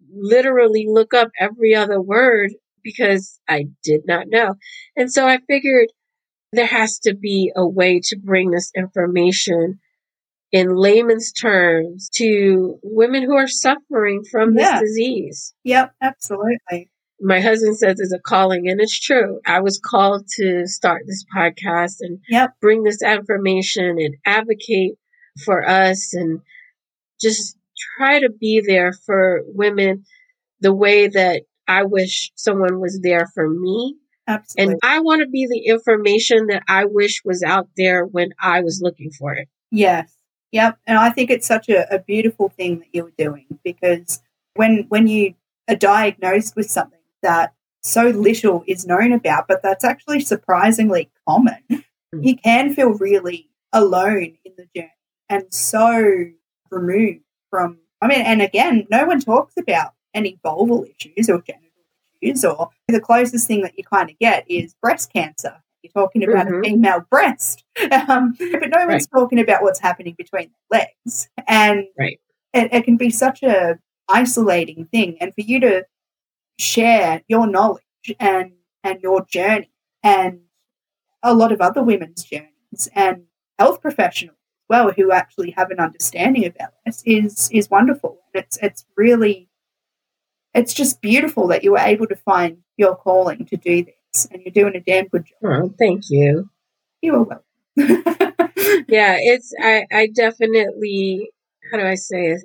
literally look up every other word because I did not know. And so I figured there has to be a way to bring this information in layman's terms to women who are suffering from this Yeah. disease. Yep, absolutely. My husband says it's a calling, and it's true. I was called to start this podcast and Yep. bring this information and advocate for us and just try to be there for women the way that I wish someone was there for me. Absolutely. And I want to be the information that I wish was out there when I was looking for it. Yes. Yep. And I think it's such a, a beautiful thing that you're doing, because when when you are diagnosed with something that so little is known about, but that's actually surprisingly common, mm-hmm. you can feel really alone in the journey and so removed from, I mean, and again, no one talks about any vulval issues or genital issues, or the closest thing that you kind of get is breast cancer. You're talking about mm-hmm. a female breast, um, but no one's right. talking about what's happening between the legs. And right. it, it can be such a isolating thing. And for you to share your knowledge and, and your journey and a lot of other women's journeys and health professionals as well who actually have an understanding about this is, is wonderful. And it's, it's really, it's just beautiful that you were able to find your calling to do this. And you're doing a damn good job. Oh, thank you. You are welcome. Yeah, it's, I, I definitely, how do I say it?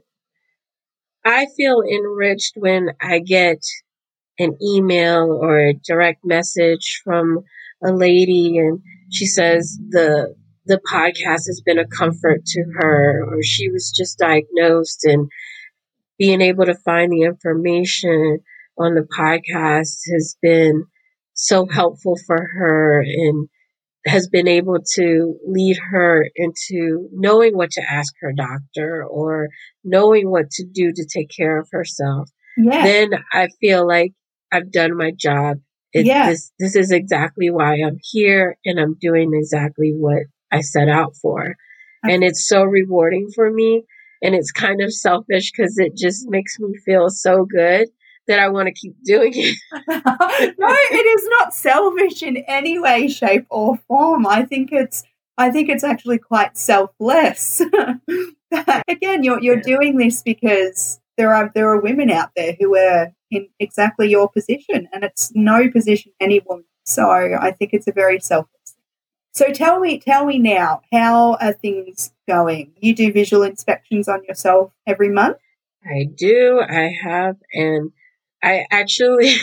I feel enriched when I get an email or a direct message from a lady and she says the, the podcast has been a comfort to her, or she was just diagnosed and being able to find the information on the podcast has been so helpful for her and has been able to lead her into knowing what to ask her doctor or knowing what to do to take care of herself. Yeah. Then I feel like I've done my job. It, yeah. This, this is exactly why I'm here, and I'm doing exactly what I set out for. Okay. And it's so rewarding for me. And it's kind of selfish because it just makes me feel so good that I want to keep doing it. No, it is not selfish in any way, shape, or form. I think it's, I think it's actually quite selfless. Again, you're you're yeah. doing this because there are there are women out there who are in exactly your position, and it's no position any woman. So I think it's a very selfless thing. So tell me, tell me now, how are things going? You do visual inspections on yourself every month? I do. I have, and I actually,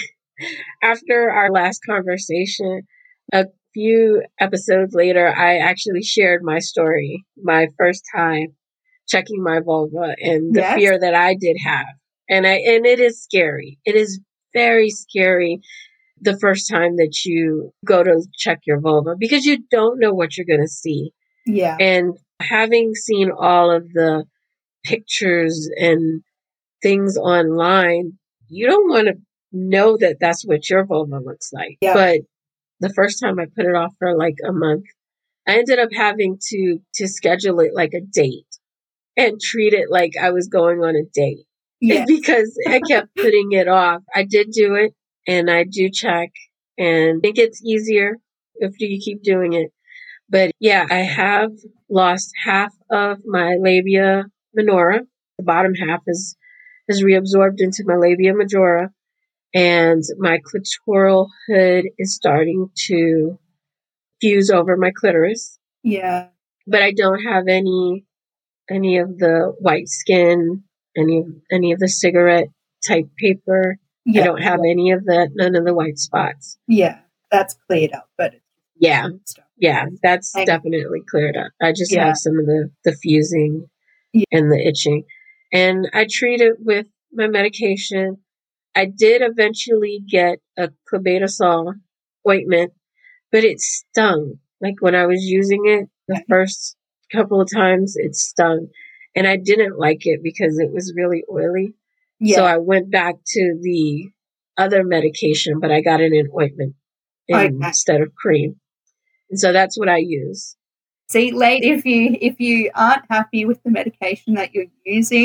after our last conversation, a few episodes later, I actually shared my story, my first time checking my vulva and the yes. fear that I did have. And I, and it is scary. It is very scary the first time that you go to check your vulva because you don't know what you're going to see. Yeah. And having seen all of the pictures and things online, you don't want to know that that's what your vulva looks like. Yeah. But the first time I put it off for like a month, I ended up having to, to schedule it like a date and treat it like I was going on a date. Yes. Because I kept putting it off. I did do it and I do check, and it gets easier if you keep doing it. But yeah, I have lost half of my labia minora. The bottom half is is reabsorbed into my labia majora, and my clitoral hood is starting to fuse over my clitoris. Yeah. But I don't have any any of the white skin, any of any of the cigarette type paper. Yeah. I don't have yeah. any of that, none of the white spots. Yeah, that's cleared up, but it's yeah. Yeah, that's and, definitely cleared up. I just yeah. have some of the, the fusing yeah. and the itching. And I treat it with my medication. I did eventually get a clobetasol ointment, but it stung. Like when I was using it the first couple of times, it stung. And I didn't like it because it was really oily. Yeah. So I went back to the other medication, but I got it in ointment okay. instead of cream. And so that's what I use. See, late if you if you aren't happy with the medication that you're using,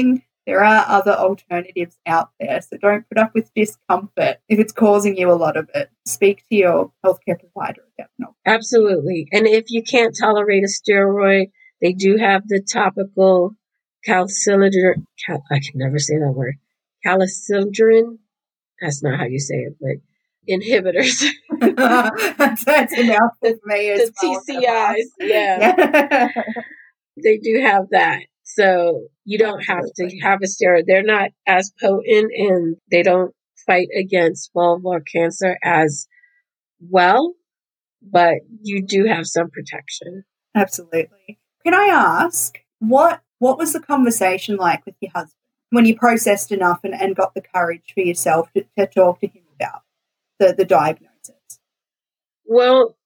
There are other alternatives out there, so don't put up with discomfort if it's causing you a lot of it. Speak to your healthcare provider about it. Absolutely. And if you can't tolerate a steroid, they do have the topical calcilyder. Cal, I can never say that word. Calcilyderin. That's not how you say it, but inhibitors. that's, that's a mouthful for me as the well. T C Is. Yeah. yeah. They do have that. So you don't Absolutely. have to have a steroid. They're not as potent and they don't fight against vulvar cancer as well, but you do have some protection. Absolutely. Can I ask, what what was the conversation like with your husband when you processed enough and, and got the courage for yourself to, to talk to him about the, the diagnosis? Well,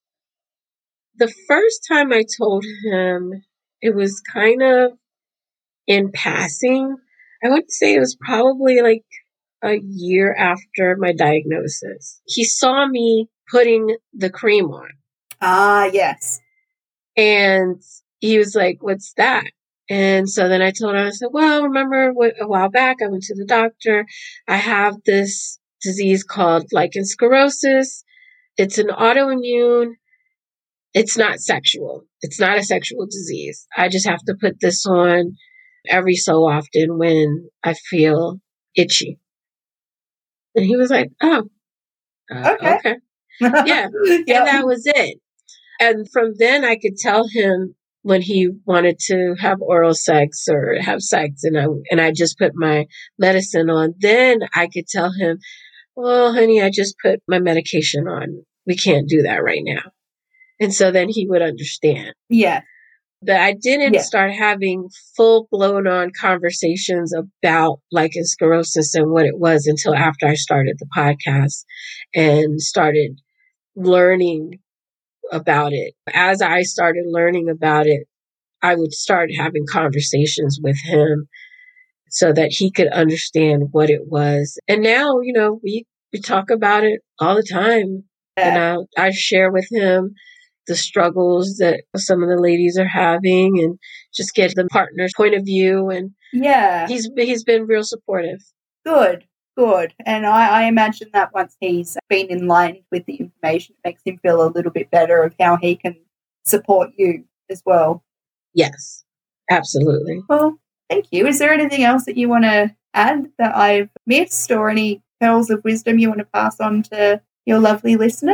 the first time I told him, it was kind of in passing. I would say it was probably like a year after my diagnosis. He saw me putting the cream on. Ah, yes. And he was like, what's that? And so then I told him, I said, well, remember what, a while back I went to the doctor. I have this disease called lichen sclerosus. It's an autoimmune. It's not sexual. It's not a sexual disease. I just have to put this on every so often when I feel itchy. And he was like, oh, uh, okay. okay. Yeah. Yep. And that was it. And from then I could tell him when he wanted to have oral sex or have sex and I, and I just put my medicine on, then I could tell him, well, honey, I just put my medication on. We can't do that right now. And so then he would understand. Yeah. But I didn't yeah. start having full blown on conversations about lichen sclerosus and what it was until after I started the podcast and started learning about it. As I started learning about it, I would start having conversations with him so that he could understand what it was. And now, you know, we, we talk about it all the time. Yeah. And I, I share with him the struggles that some of the ladies are having and just get the partner's point of view. And yeah, he's he's been real supportive. Good, good. And I, I imagine that once he's been in line with the information, it makes him feel a little bit better of how he can support you as well. Yes, absolutely. Well, thank you. Is there anything else that you want to add that I've missed or any pearls of wisdom you want to pass on to your lovely listener?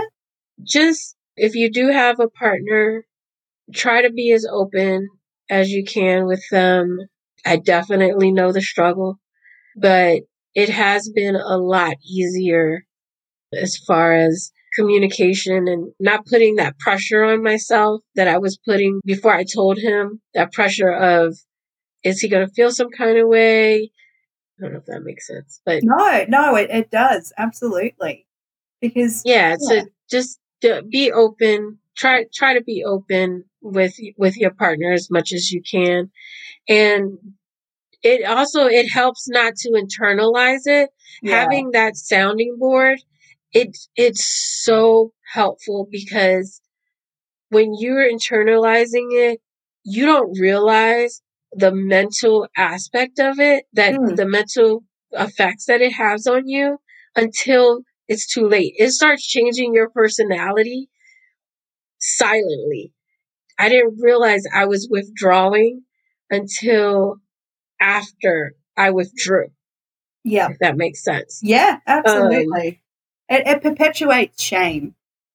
Just if you do have a partner, try to be as open as you can with them. I definitely know the struggle, but it has been a lot easier as far as communication and not putting that pressure on myself that I was putting before I told him. That pressure of, is he going to feel some kind of way? I don't know if that makes sense, but no, no, it, it does. Absolutely. Because yeah, yeah. so just to be open, try, try to be open with, with your partner as much as you can. And it also, it helps not to internalize it. Yeah. Having that sounding board, it, it's so helpful because when you're internalizing it, you don't realize the mental aspect of it, that mm. the mental effects that it has on you until it's too late. It starts changing your personality silently. I didn't realize I was withdrawing until after I withdrew. Yeah. If that makes sense. Yeah, absolutely. Um, it, it perpetuates shame.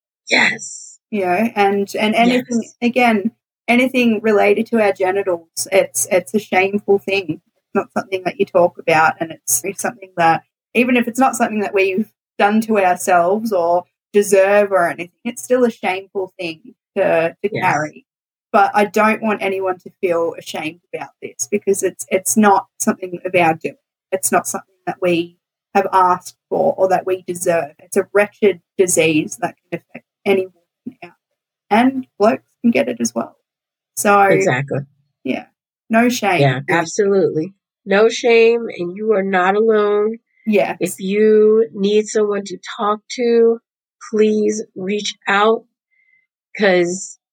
Yes. You know, and, and anything, yes. again, anything related to our genitals, it's it's a shameful thing. It's not something that you talk about, and it's something that, even if it's not something that we've done to ourselves or deserve or anything, it's still a shameful thing to, to yes. carry. But I don't want anyone to feel ashamed about this because it's it's not something of our doing. It's not something that we have asked for or that we deserve. It's a wretched disease that can affect any woman out there. And blokes can get it as well. So exactly. Yeah. No shame. Yeah, absolutely. No shame, and you are not alone. Yes. If you need someone to talk to, please reach out because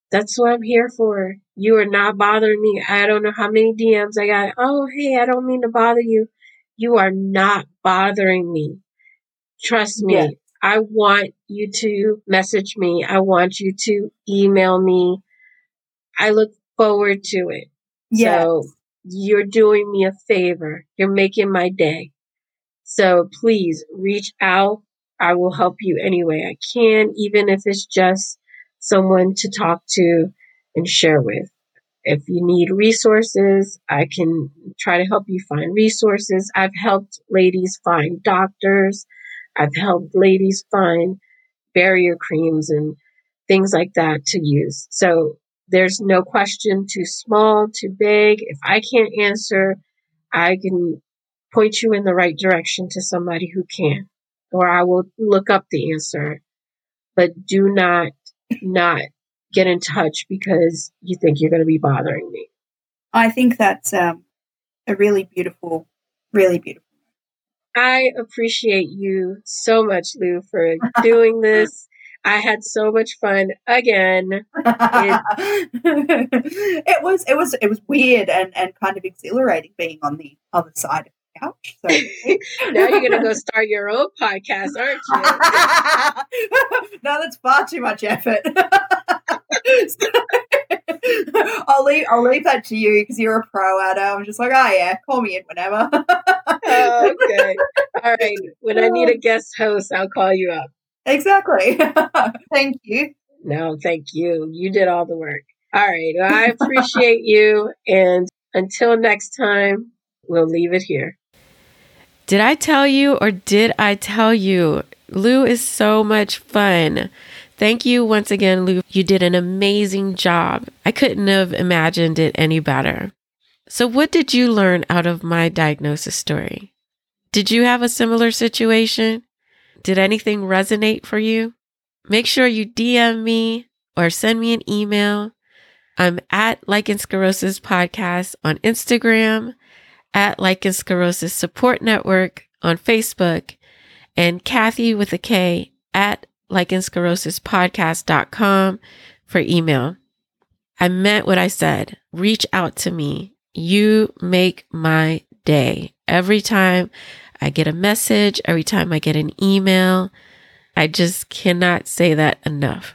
That's what I'm here for. You are not bothering me. I don't know how many D Ms I got. Oh, hey, I don't mean to bother you. You are not bothering me. Trust me. Yeah. I want you to message me. I want you to email me. I look forward to it. Yeah. So you're doing me a favor. You're making my day. So please reach out. I will help you any way I can, even if it's just someone to talk to and share with. If you need resources, I can try to help you find resources. I've helped ladies find doctors. I've helped ladies find barrier creams and things like that to use. So there's no question too small, too big. If I can't answer, I can point you in the right direction to somebody who can, or I will look up the answer. But do not, not get in touch because you think you're going to be bothering me. I think that's um, a really beautiful, really beautiful. I appreciate you so much, Lou, for doing this. I had so much fun again. It, it was it was it was weird and, and kind of exhilarating being on the other side of the couch. So now you're gonna go start your own podcast, aren't you? No, that's far too much effort. I'll leave I'll leave that to you because you're a pro at it. I'm just like, oh yeah, call me in whenever. Oh, okay. All right. When I need a guest host, I'll call you up. Exactly. Thank you. No, thank you. You did all the work. All right. Well, I appreciate you. And until next time, we'll leave it here. Did I tell you or did I tell you? Lou is so much fun. Thank you once again, Lou. You did an amazing job. I couldn't have imagined it any better. So what did you learn out of my diagnosis story? Did you have a similar situation? Did anything resonate for you? Make sure you D M me or send me an email. I'm at Lichen Sclerosis Podcast on Instagram, at Lichen Sclerosis Support Network on Facebook, and Kathy with a K at lichen sclerosis podcast dot com for email. I meant what I said. Reach out to me. You make my day. Every time I get a message, every time I get an email, I just cannot say that enough.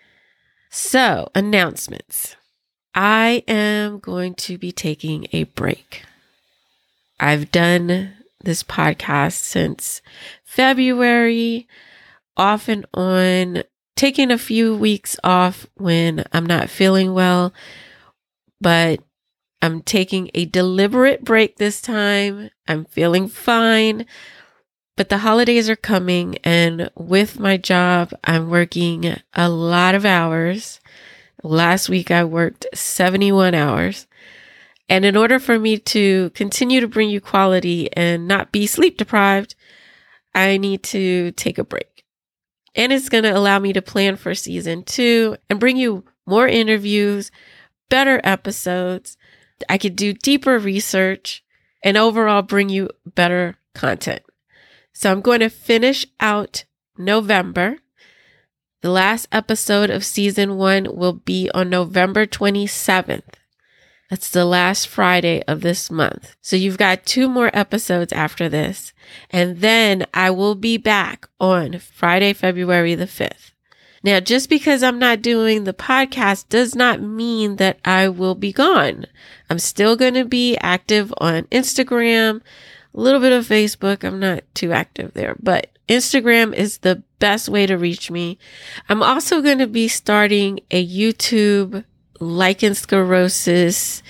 So, announcements. I am going to be taking a break. I've done this podcast since February, off and on, taking a few weeks off when I'm not feeling well, but I'm taking a deliberate break this time. I'm feeling fine, but the holidays are coming, and with my job, I'm working a lot of hours. Last week, I worked seventy-one hours. And in order for me to continue to bring you quality and not be sleep deprived, I need to take a break. And it's going to allow me to plan for season two and bring you more interviews, better episodes. I could do deeper research and overall bring you better content. So I'm going to finish out November. The last episode of season one will be on November twenty-seventh. That's the last Friday of this month. So you've got two more episodes after this. And then I will be back on Friday, February the fifth. Now, just because I'm not doing the podcast does not mean that I will be gone. I'm still going to be active on Instagram, a little bit of Facebook. I'm not too active there, but Instagram is the best way to reach me. I'm also going to be starting a YouTube lichen sclerosis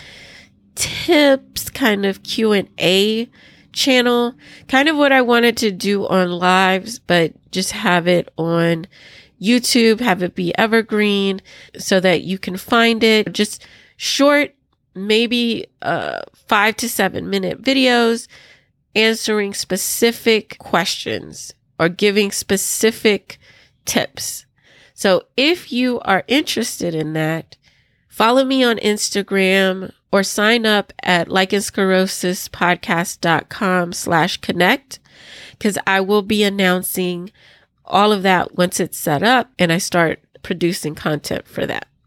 tips kind of Q and A channel, kind of what I wanted to do on lives, but just have it on YouTube, have it be evergreen so that you can find it. Just short, maybe uh, five to seven minute videos answering specific questions or giving specific tips. So if you are interested in that, follow me on Instagram or sign up at lichen sclerosis podcast dot com slash connect, because I will be announcing all of that once it's set up and I start producing content for that.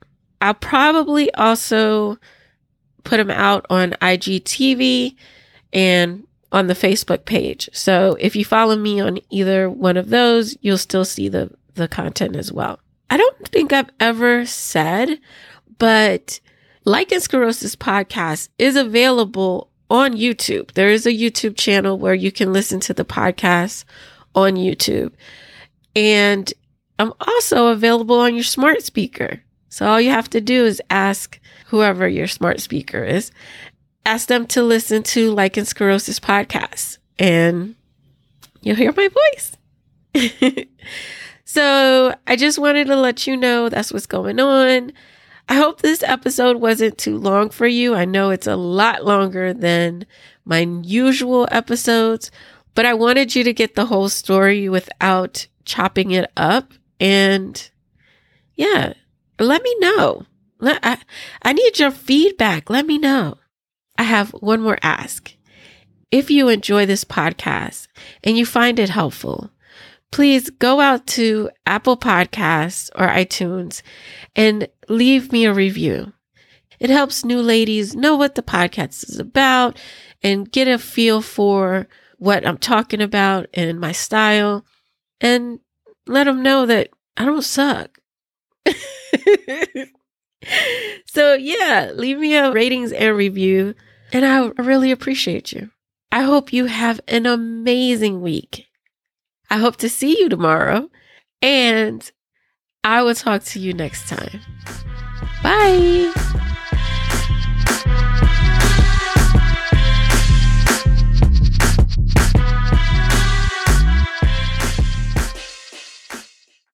I'll probably also put them out on I G T V and on the Facebook page. So if you follow me on either one of those, you'll still see the, the content as well. I don't think I've ever said, but Lichen Sclerosis Podcast is available on YouTube. There is a YouTube channel where you can listen to the podcast on YouTube. And I'm also available on your smart speaker. So all you have to do is ask whoever your smart speaker is, ask them to listen to Lichen Sclerosis Podcast, and you'll hear my voice. So I just wanted to let you know that's what's going on. I hope this episode wasn't too long for you. I know it's a lot longer than my usual episodes, but I wanted you to get the whole story without chopping it up. And yeah, let me know. Let, I, I need your feedback. Let me know. I have one more ask. If you enjoy this podcast and you find it helpful, please go out to Apple Podcasts or iTunes and leave me a review. It helps new ladies know what the podcast is about and get a feel for what I'm talking about and my style, and let them know that I don't suck. So yeah, leave me a ratings and review, and I really appreciate you. I hope you have an amazing week. I hope to see you tomorrow, and I will talk to you next time. Bye.